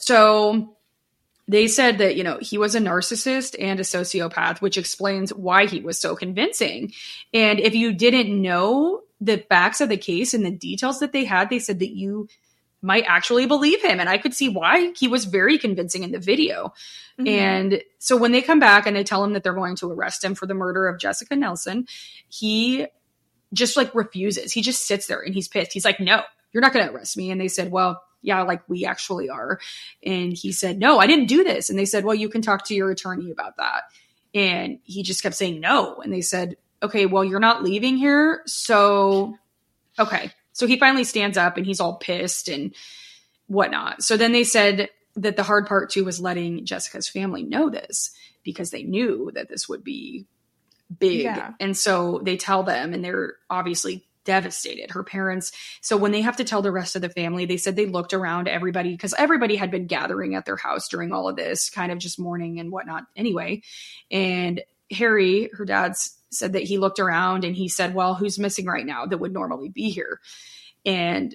So they said that, you know, he was a narcissist and a sociopath, which explains why he was so convincing. And if you didn't know the facts of the case and the details that they had, they said that you might actually believe him. And I could see why. He was very convincing in the video. Mm-hmm. And so when they come back and they tell him that they're going to arrest him for the murder of Jessica Nelson, he just like refuses. He just sits there and he's pissed. He's like, no, you're not going to arrest me. And they said, well, yeah, like we actually are. And he said, no, I didn't do this. And they said, well, you can talk to your attorney about that. And he just kept saying no. And they said, okay, well, you're not leaving here. So, okay. So he finally stands up and he's all pissed and whatnot. So then they said that the hard part too was letting Jessica's family know this because they knew that this would be big. Yeah. And so they tell them and they're obviously devastated. Her parents. So when they have to tell the rest of the family, they said they looked around everybody because everybody had been gathering at their house during all of this, kind of just mourning and whatnot anyway. And Harry, her dad's, said that he looked around and he said, well, who's missing right now that would normally be here? And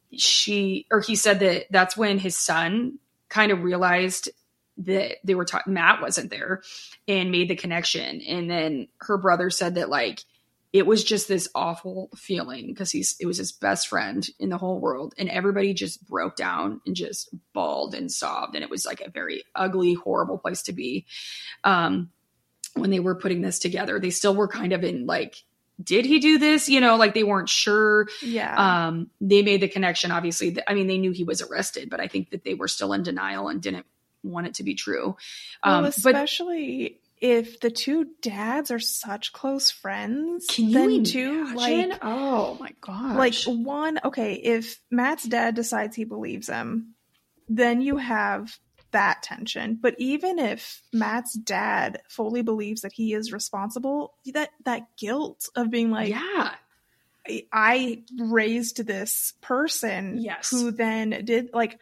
she, or he said that that's when his son kind of realized that they were talking, Matt wasn't there and made the connection. And then her brother said that like, it was just this awful feeling because he's, it was his best friend in the whole world. And everybody just broke down and just bawled and sobbed. And it was like a very ugly, horrible place to be. Um, when they were putting this together, they still were kind of in like, did he do this? You know, like they weren't sure. Yeah. Um, they made the connection, obviously. I mean, they knew he was arrested, but I think that they were still in denial and didn't want it to be true. Um, well, especially but, if the two dads are such close friends. Can you then imagine? Two, like, oh my gosh. Like one, okay, if Matt's dad decides he believes him, then you have that tension. But even if Matt's dad fully believes that he is responsible, that that guilt of being like, yeah, I, I raised this person yes. who then did, like,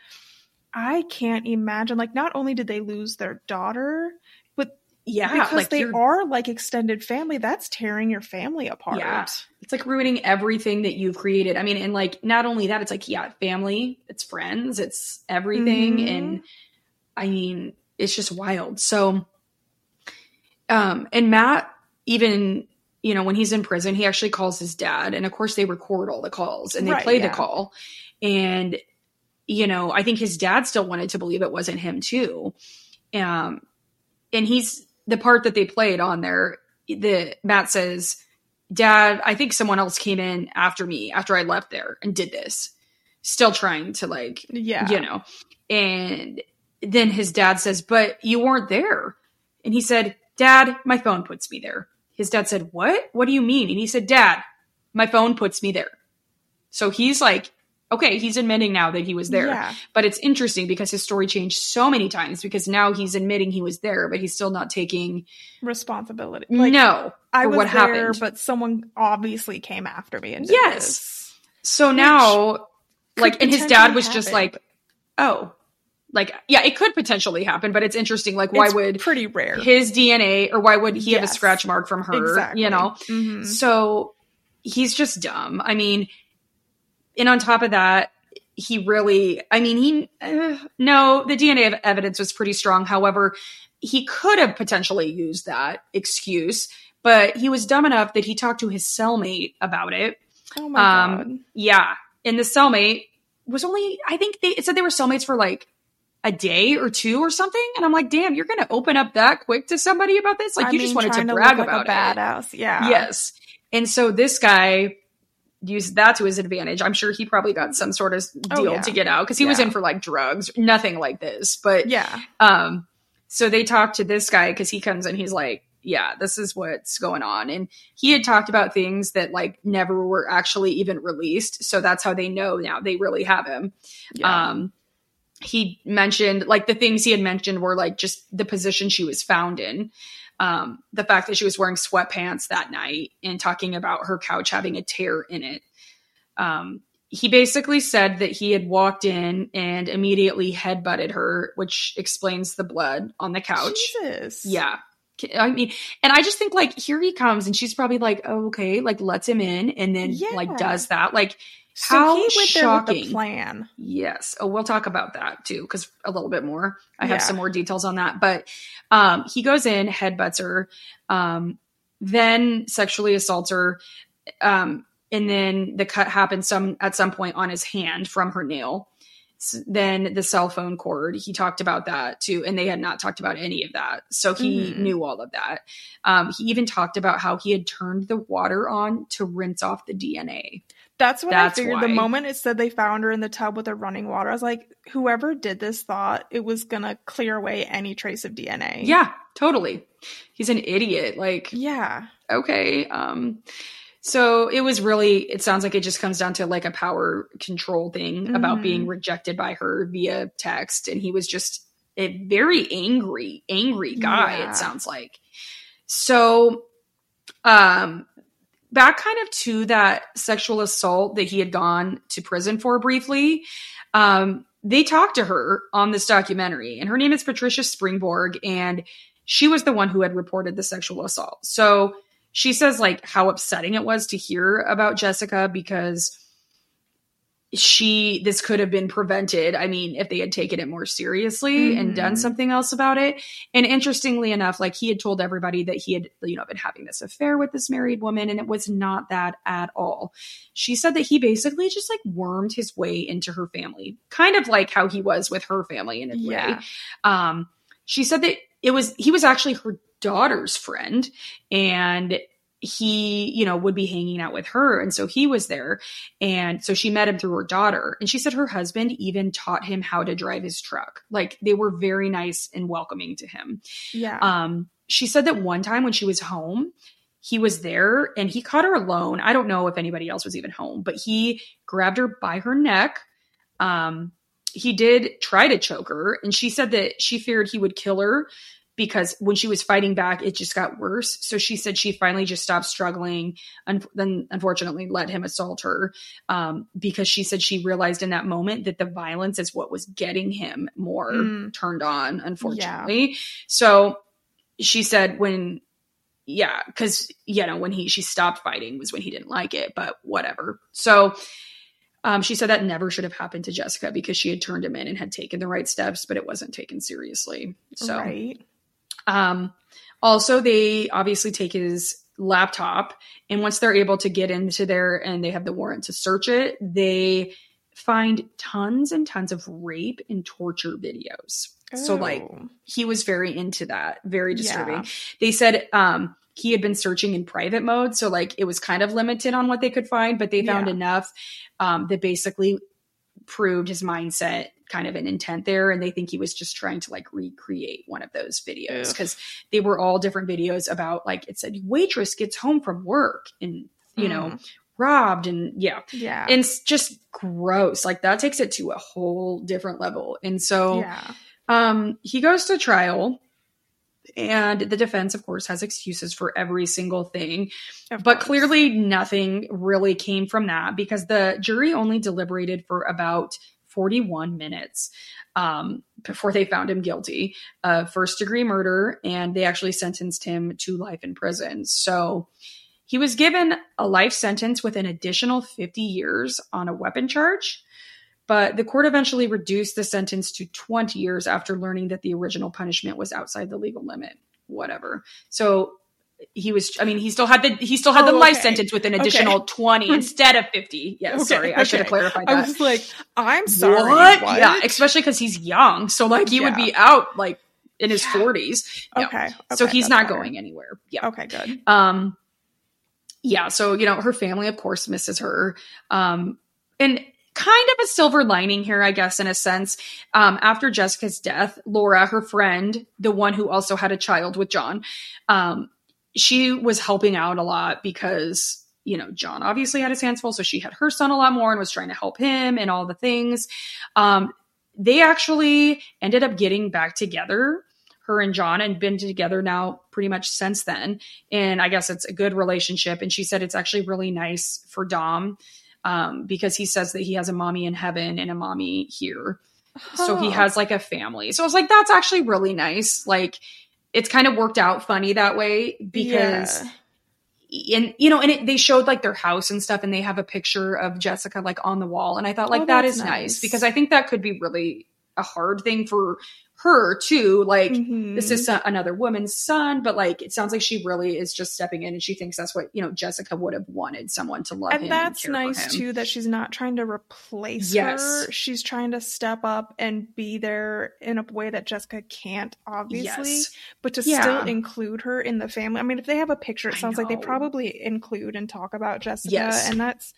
I can't imagine, like, not only did they lose their daughter, but yeah, because like they are like extended family, that's tearing your family apart. Yeah. It's like ruining everything that you've created. I mean, and like, not only that, it's like, yeah, family, it's friends, it's everything. Mm-hmm. And I mean, it's just wild. So, um, and Matt, even, you know, when he's in prison, he actually calls his dad. And of course they record all the calls and they right, play yeah. the call. And, you know, I think his dad still wanted to believe it wasn't him too. Um, and he's the part that they played on there. The Matt says, Dad, I think someone else came in after me, after I left there and did this, still trying to like, yeah, you know, and then his dad says, but you weren't there. And he said, Dad, my phone puts me there. His dad said, what? What do you mean? And he said, Dad, my phone puts me there. So he's like, okay, he's admitting now that he was there. Yeah. But it's interesting because his story changed so many times because now he's admitting he was there, but he's still not taking responsibility. Like, no, I was what there, happened. But someone obviously came after me and did yes. this. So now, like, and his dad was happen. just like, oh, like, yeah, it could potentially happen, but it's interesting. Like, why it's would pretty rare his D N A or why would he yes. have a scratch mark from her? Exactly. You know? Mm-hmm. So he's just dumb. I mean, and on top of that, he really, I mean, he, uh, no, the D N A evidence was pretty strong. However, he could have potentially used that excuse, but he was dumb enough that he talked to his cellmate about it. Oh my um, God. Yeah. And the cellmate was only, I think they it said they were cellmates for like a day or two or something. And I'm like, damn, you're going to open up that quick to somebody about this? Like, I you mean, just wanted to to brag look about like a it. Badass. Yeah. Yes. And so this guy used that to his advantage. I'm sure he probably got some sort of deal oh, yeah. to get out because he yeah. was in for like drugs, nothing like this. But yeah. Um, so they talked to this guy because he comes and he's like, yeah, this is what's going on. And he had talked about things that like never were actually even released. So that's how they know now they really have him. Yeah. Um, he mentioned like the things he had mentioned were like just the position she was found in. Um, the fact that she was wearing sweatpants that night and talking about her couch having a tear in it. Um, he basically said that he had walked in and immediately headbutted her, which explains the blood on the couch. Jesus. Yeah. I mean, and I just think like, here he comes and she's probably like, oh, okay, like lets him in and then yeah. like does that. Like, so how he went shocking. There with the plan. Yes. Oh, we'll talk about that too, because a little bit more. I yeah. have some more details on that. But um, he goes in, headbutts her, um, then sexually assaults her. Um, and then the cut happens some at some point on his hand from her nail. So then the cell phone cord, he talked about that too. And they had not talked about any of that. So he mm-hmm. knew all of that. Um, he even talked about how he had turned the water on to rinse off the D N A. That's what That's I figured. why. The moment it said they found her in the tub with the running water, I was like, whoever did this thought it was going to clear away any trace of D N A. Yeah, totally. He's an idiot. Like, yeah. Okay. Um, so it was really, it sounds like it just comes down to like a power control thing mm-hmm. about being rejected by her via text. And he was just a very angry, angry guy, yeah. it sounds like. So, um, back kind of to that sexual assault that he had gone to prison for briefly. Um, they talked to her on this documentary, and her name is Patricia Springborg, and she was the one who had reported the sexual assault. So she says like how upsetting it was to hear about Jessica because she, this could have been prevented. I mean, if they had taken it more seriously mm-hmm. and done something else about it. And interestingly enough, like he had told everybody that he had, you know, been having this affair with this married woman, and it was not that at all. She said that he basically just like wormed his way into her family, kind of like how he was with her family in a yeah. way. Um, she said that it was, he was actually her daughter's friend, and he, you know, would be hanging out with her. And so he was there. And so she met him through her daughter. And she said her husband even taught him how to drive his truck. Like they were very nice and welcoming to him. Yeah. Um, she said that one time when she was home, he was there and he caught her alone. I don't know if anybody else was even home, but he grabbed her by her neck. Um, he did try to choke her. And she said that she feared he would kill her, because when she was fighting back, it just got worse. So she said she finally just stopped struggling and then unfortunately let him assault her um, because she said she realized in that moment that the violence is what was getting him more mm. turned on, unfortunately. Yeah. So she said when, yeah, because, you know, when he, she stopped fighting was when he didn't like it, but whatever. So Um, she said that never should have happened to Jessica because she had turned him in and had taken the right steps, but it wasn't taken seriously. So, right. Um, also, they obviously take his laptop, and once they're able to get into there and they have the warrant to search it, they find tons and tons of rape and torture videos. Oh. So like he was very into that, very disturbing. Yeah. They said, um, he had been searching in private mode. So like it was kind of limited on what they could find, but they found yeah. enough, um, that basically proved his mindset, kind of an intent there. And they think he was just trying to like recreate one of those videos because they were all different videos about like, it said waitress gets home from work and, you mm. know, robbed and yeah. Yeah. And it's just gross. Like that takes it to a whole different level. And so, yeah. um, he goes to trial. And the defense, of course, has excuses for every single thing. Of but course. Clearly nothing really came from that because the jury only deliberated for about forty-one minutes um, before they found him guilty of first degree murder. And they actually sentenced him to life in prison. So he was given a life sentence with an additional fifty years on a weapon charge. But the court eventually reduced the sentence to twenty years after learning that the original punishment was outside the legal limit. Whatever. So he was, I mean, he still had the, he still had oh, the life okay. sentence with an additional okay. twenty instead of fifty. Yeah, okay, sorry. I okay. should have clarified that. I was like, I'm sorry. What? what? Yeah, especially because he's young. So like he yeah. would be out like in his forties. Yeah. Okay. okay. So he's That's not better. going anywhere. Yeah. Okay, good. Um, yeah. So, you know, her family, of course, misses her. Um, and kind of a silver lining here, I guess, in a sense. Um, after Jessica's death, Laura, her friend, the one who also had a child with John, um, she was helping out a lot because, you know, John obviously had his hands full. So she had her son a lot more and was trying to help him and all the things. Um, they actually ended up getting back together, her and John, and been together now pretty much since then. And I guess it's a good relationship. And she said it's actually really nice for Dom um, because he says that he has a mommy in heaven and a mommy here. Huh. So he has like a family. So I was like, that's actually really nice. Like, it's kind of worked out funny that way because, yeah. and you know, and it, they showed like their house and stuff, and they have a picture of Jessica like on the wall. And I thought like, oh, that is nice. nice because I think that could be really a hard thing for her too. Like, mm-hmm. this is a, another woman's son, but like, it sounds like she really is just stepping in, and she thinks that's what, you know, Jessica would have wanted, someone to love and him. That's and care nice for him. too, that she's not trying to replace yes. her. She's trying to step up and be there in a way that Jessica can't, obviously, yes. but to yeah. still include her in the family. I mean, if they have a picture, it sounds like they probably include and talk about Jessica, yes. and that's,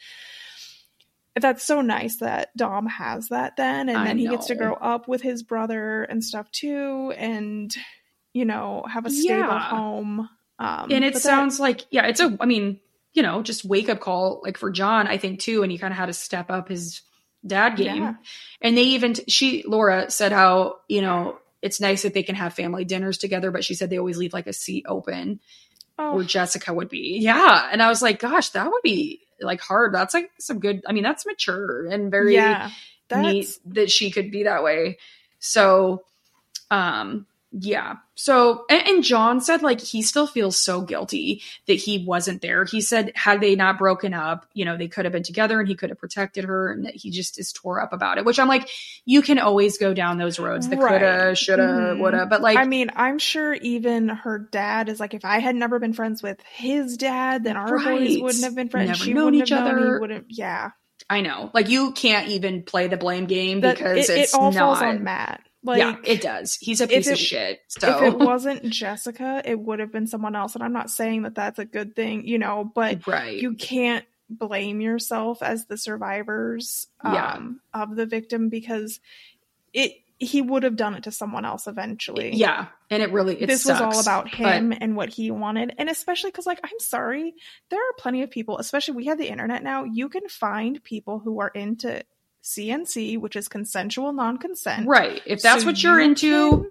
that's so nice that Dom has that then, and I then he know. gets to grow up with his brother and stuff too, and, you know, have a stable yeah. home. Um, and it sounds that, like, yeah, it's a, I mean, you know, just wake up call, like for John, I think too, and he kind of had to step up his dad game. Yeah. And they even, she, Laura said how, you know, it's nice that they can have family dinners together, but she said they always leave like a seat open oh. where Jessica would be. Yeah. And I was like, gosh, that would be like hard. That's like some good, I mean, that's mature and very yeah, neat that she could be that way. So, um, yeah. So, and, and John said like he still feels so guilty that he wasn't there. He said had they not broken up, you know, they could have been together and he could have protected her, and that he just is tore up about it, which I'm like, you can always go down those roads. The right. coulda, shoulda, mm-hmm. woulda. But like, I mean, I'm sure even her dad is like, if I had never been friends with his dad, then our right. boys wouldn't have been friends. Never she known wouldn't each have other. Known, he wouldn't, yeah. I know. Like, you can't even play the blame game that, because it, it's it all not. falls on Matt. Like, yeah, it does. He's a piece it, of shit. So if it wasn't Jessica, it would have been someone else. And I'm not saying that that's a good thing, you know, but right. you can't blame yourself as the survivors um, yeah. of the victim, because it he would have done it to someone else eventually. Yeah. And it really, it this sucks, was all about him but... and what he wanted. And especially because, like, I'm sorry, there are plenty of people, especially we have the internet now, you can find people who are into C N C, which is consensual non-consent. Right. If that's so what you're you into, can,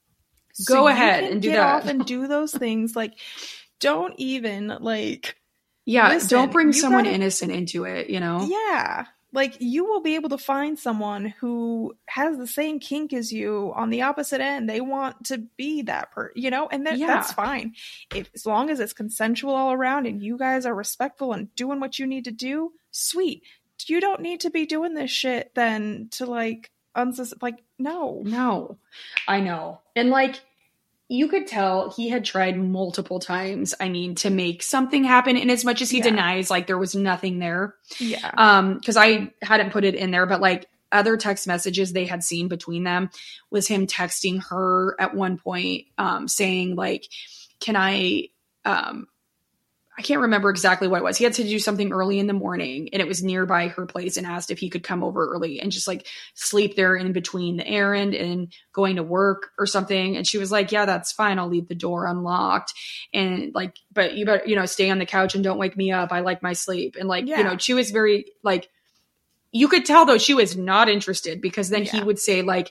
go so ahead and do get that. Off and do those things. Like, don't even like. Yeah. Listen, don't bring someone gotta, innocent into it, you know? Yeah. Like, you will be able to find someone who has the same kink as you on the opposite end. They want to be that person, you know, and that, yeah. that's fine. If, as long as it's consensual all around and you guys are respectful and doing what you need to do, sweet. You don't need to be doing this shit then to like unsus like no no I know. And like, you could tell he had tried multiple times, I mean, to make something happen, and as much as he yeah. denies like there was nothing there, yeah um because I hadn't put it in there, but like other text messages they had seen between them was him texting her at one point um saying like, can I um I can't remember exactly what it was. He had to do something early in the morning, and it was nearby her place, and asked if he could come over early and just like sleep there in between the errand and going to work or something. And she was like, yeah, that's fine. I'll leave the door unlocked. And like, but you better, you know, stay on the couch and don't wake me up. I like my sleep. And like, yeah. you know, she was very like, you could tell though she was not interested, because then yeah. he would say like,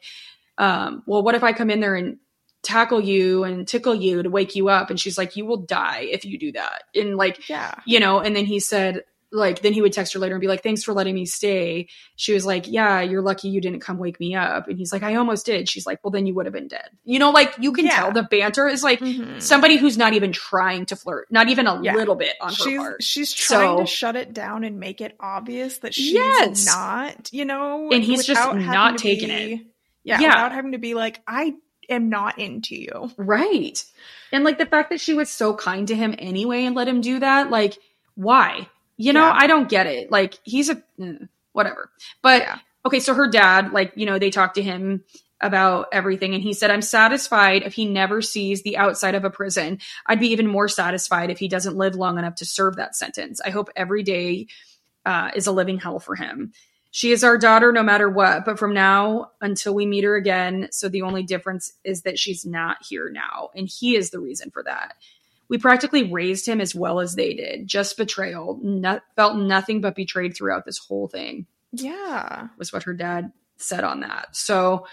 um, well, what if I come in there and tackle you and tickle you to wake you up? And she's like, you will die if you do that. And like, yeah, you know, and then he said like, then he would text her later and be like, thanks for letting me stay. She was like, yeah, you're lucky you didn't come wake me up. And he's like, I almost did. She's like, well, then you would have been dead. You know, like you can yeah. tell the banter is like mm-hmm. somebody who's not even trying to flirt, not even a yeah. little bit on her she's, part. She's trying so, to shut it down and make it obvious that she's yes. not, you know, and he's just not taking be, it. Yeah, yeah. Without having to be like, I am not into you. Right. And like the fact that she was so kind to him anyway and let him do that, like, why? You know, yeah. I don't get it. Like, he's a mm, whatever. But yeah. okay, so her dad, like, you know, they talked to him about everything, and he said, I'm satisfied if he never sees the outside of a prison. I'd be even more satisfied if he doesn't live long enough to serve that sentence. I hope every day uh, is a living hell for him. She is our daughter no matter what, but from now until we meet her again, so the only difference is that she's not here now, and he is the reason for that. We practically raised him as well as they did. Just betrayal. No- felt nothing but betrayed throughout this whole thing. Yeah. Was what her dad said on that. So,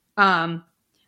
um,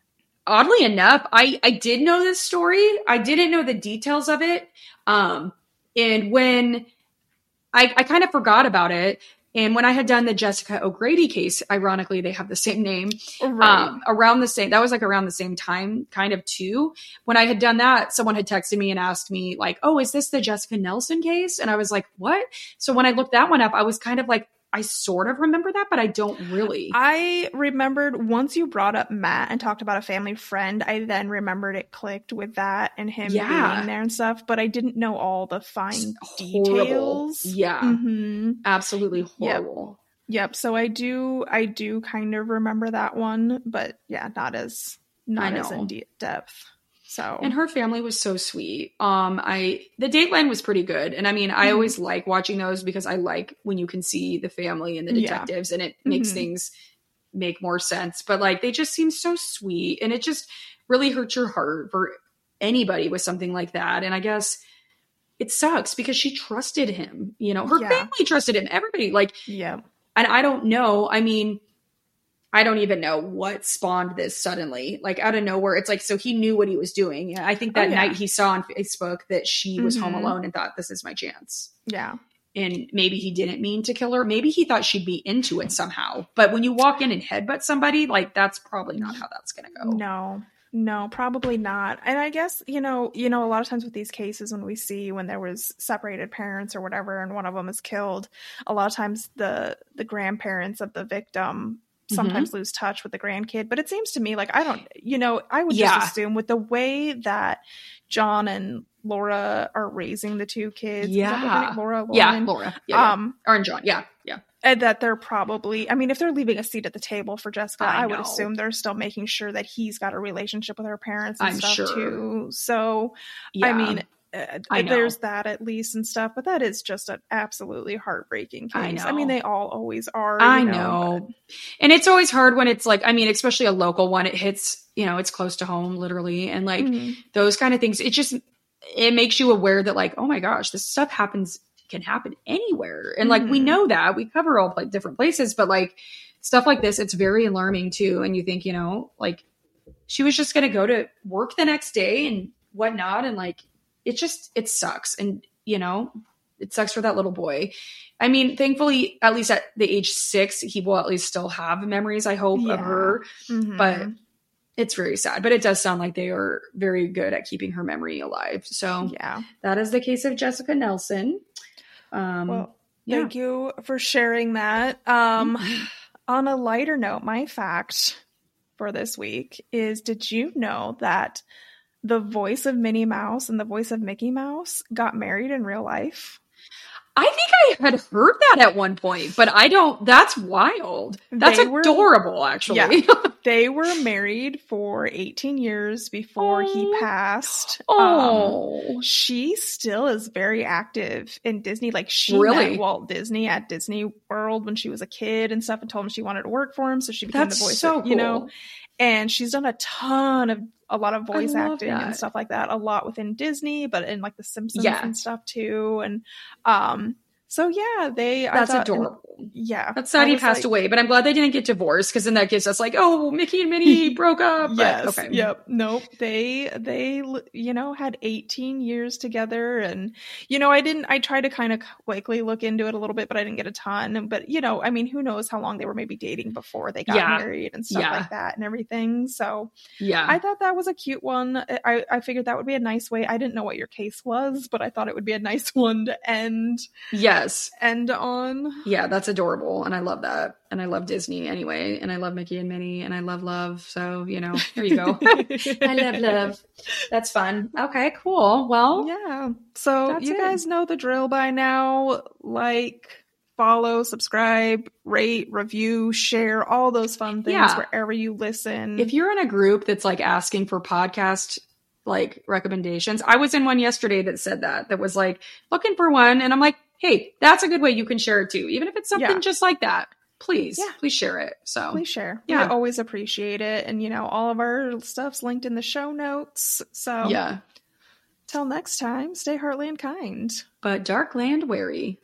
oddly enough, I, I did know this story. I didn't know the details of it. Um, and when... I, I kind of forgot about it. And when I had done the Jessica O'Grady case, ironically, they have the same name, Right. um, around the same, that was like around the same time, kind of too. When I had done that, someone had texted me and asked me like, oh, is this the Jessica Nelson case? And I was like, what? So when I looked that one up, I was kind of like, I sort of remember that, but I don't really. I remembered once you brought up Matt and talked about a family friend, I then remembered it clicked with that and him Yeah. being there and stuff, but I didn't know all the fine Horrible. details. Yeah. Mm-hmm. Absolutely horrible. Yep. Yep. So I do, I do kind of remember that one, but yeah, not as, not as in de- depth. So. And her family was so sweet. Um, I the Dateline was pretty good, and I mean, I mm-hmm. always like watching those because I like when you can see the family and the detectives, yeah. and it makes mm-hmm. things make more sense. But like, they just seem so sweet, and it just really hurts your heart for anybody with something like that. And I guess it sucks because she trusted him. You know, her yeah. family trusted him. Everybody, like, yeah. And I don't know. I mean. I don't even know what spawned this suddenly, like out of nowhere. It's like, so he knew what he was doing. I think that oh, yeah. night he saw on Facebook that she was mm-hmm. home alone and thought, this is my chance. Yeah. And maybe he didn't mean to kill her. Maybe he thought she'd be into it somehow. But when you walk in and headbutt somebody, like that's probably not how that's going to go. No, no, probably not. And I guess, you know, you know, a lot of times with these cases, when we see when there was separated parents or whatever, and one of them is killed, a lot of times the, the grandparents of the victim sometimes mm-hmm. lose touch with the grandkid. But it seems to me like, I don't, you know, I would yeah. just assume with the way that John and Laura are raising the two kids. Yeah. Is that what her name? Laura, Lauren? Yeah, Laura. Yeah, um, yeah. Or and John. Yeah. Yeah. And that they're probably, I mean, if they're leaving a seat at the table for Jessica, I, I would assume they're still making sure that he's got a relationship with her parents and I'm stuff sure. too. So, yeah. I mean, Uh, there's that at least and stuff, but that is just an absolutely heartbreaking case. I know. I mean, they all always are. I you know, know. but... And it's always hard when it's like, I mean, especially a local one, it hits, you know, it's close to home literally. And like mm-hmm. those kind of things, it just, it makes you aware that like, oh my gosh, this stuff happens, can happen anywhere. And like, mm-hmm. we know that we cover all like different places, but like stuff like this, it's very alarming too. And you think, you know, like she was just going to go to work the next day and whatnot. And like, it just, it sucks. And, you know, it sucks for that little boy. I mean, thankfully, at least at the age six, he will at least still have memories, I hope, yeah. of her. Mm-hmm. But it's very sad. But it does sound like they are very good at keeping her memory alive. So yeah, that is the case of Jessica Nelson. Um, well, yeah. Thank you for sharing that. Um, mm-hmm. On a lighter note, my fact for this week is, did you know that the voice of Minnie Mouse and the voice of Mickey Mouse got married in real life? I think I had heard that at one point, but I don't, that's wild. That's they adorable, were, actually. Yeah, they were married for eighteen years before oh. he passed. Oh. Um, she still is very active in Disney. Like she really? met Walt Disney at Disney World when she was a kid and stuff and told him she wanted to work for him. So she became that's the voice so of, you cool. know, and she's done a ton of a lot of voice acting that. and stuff like that, a lot within Disney, but in like the Simpsons yeah. and stuff too. And um so yeah, they that's I thought, adorable. And, yeah, that's sad he passed like, away, but I'm glad they didn't get divorced because then that gives us like, oh, Mickey and Minnie broke up. Yes, but, okay. Yep. Nope. They they you know had eighteen years together, and you know I didn't. I tried to kind of quickly look into it a little bit, but I didn't get a ton. But you know, I mean, who knows how long they were maybe dating before they got yeah. married and stuff yeah. like that and everything. So yeah, I thought that was a cute one. I I figured that would be a nice way. I didn't know what your case was, but I thought it would be a nice one to end. Yes. End on. Yeah, that's adorable, and I love that, and I love Disney anyway, and I love Mickey and Minnie, and I love love. So you know, there you go. I love love. That's fun. Okay, cool. Well, yeah. So you it. guys know the drill by now. Like, follow, subscribe, rate, review, share, all those fun things yeah. wherever you listen. If you're in a group that's like asking for podcast like recommendations, I was in one yesterday that said that that was like looking for one, and I'm like, hey, that's a good way you can share it too. Even if it's something yeah. just like that, please, yeah. please share it. So please share. Yeah. We always appreciate it. And, you know, all of our stuff's linked in the show notes. So yeah. till next time, stay heartland kind. But darkland wary.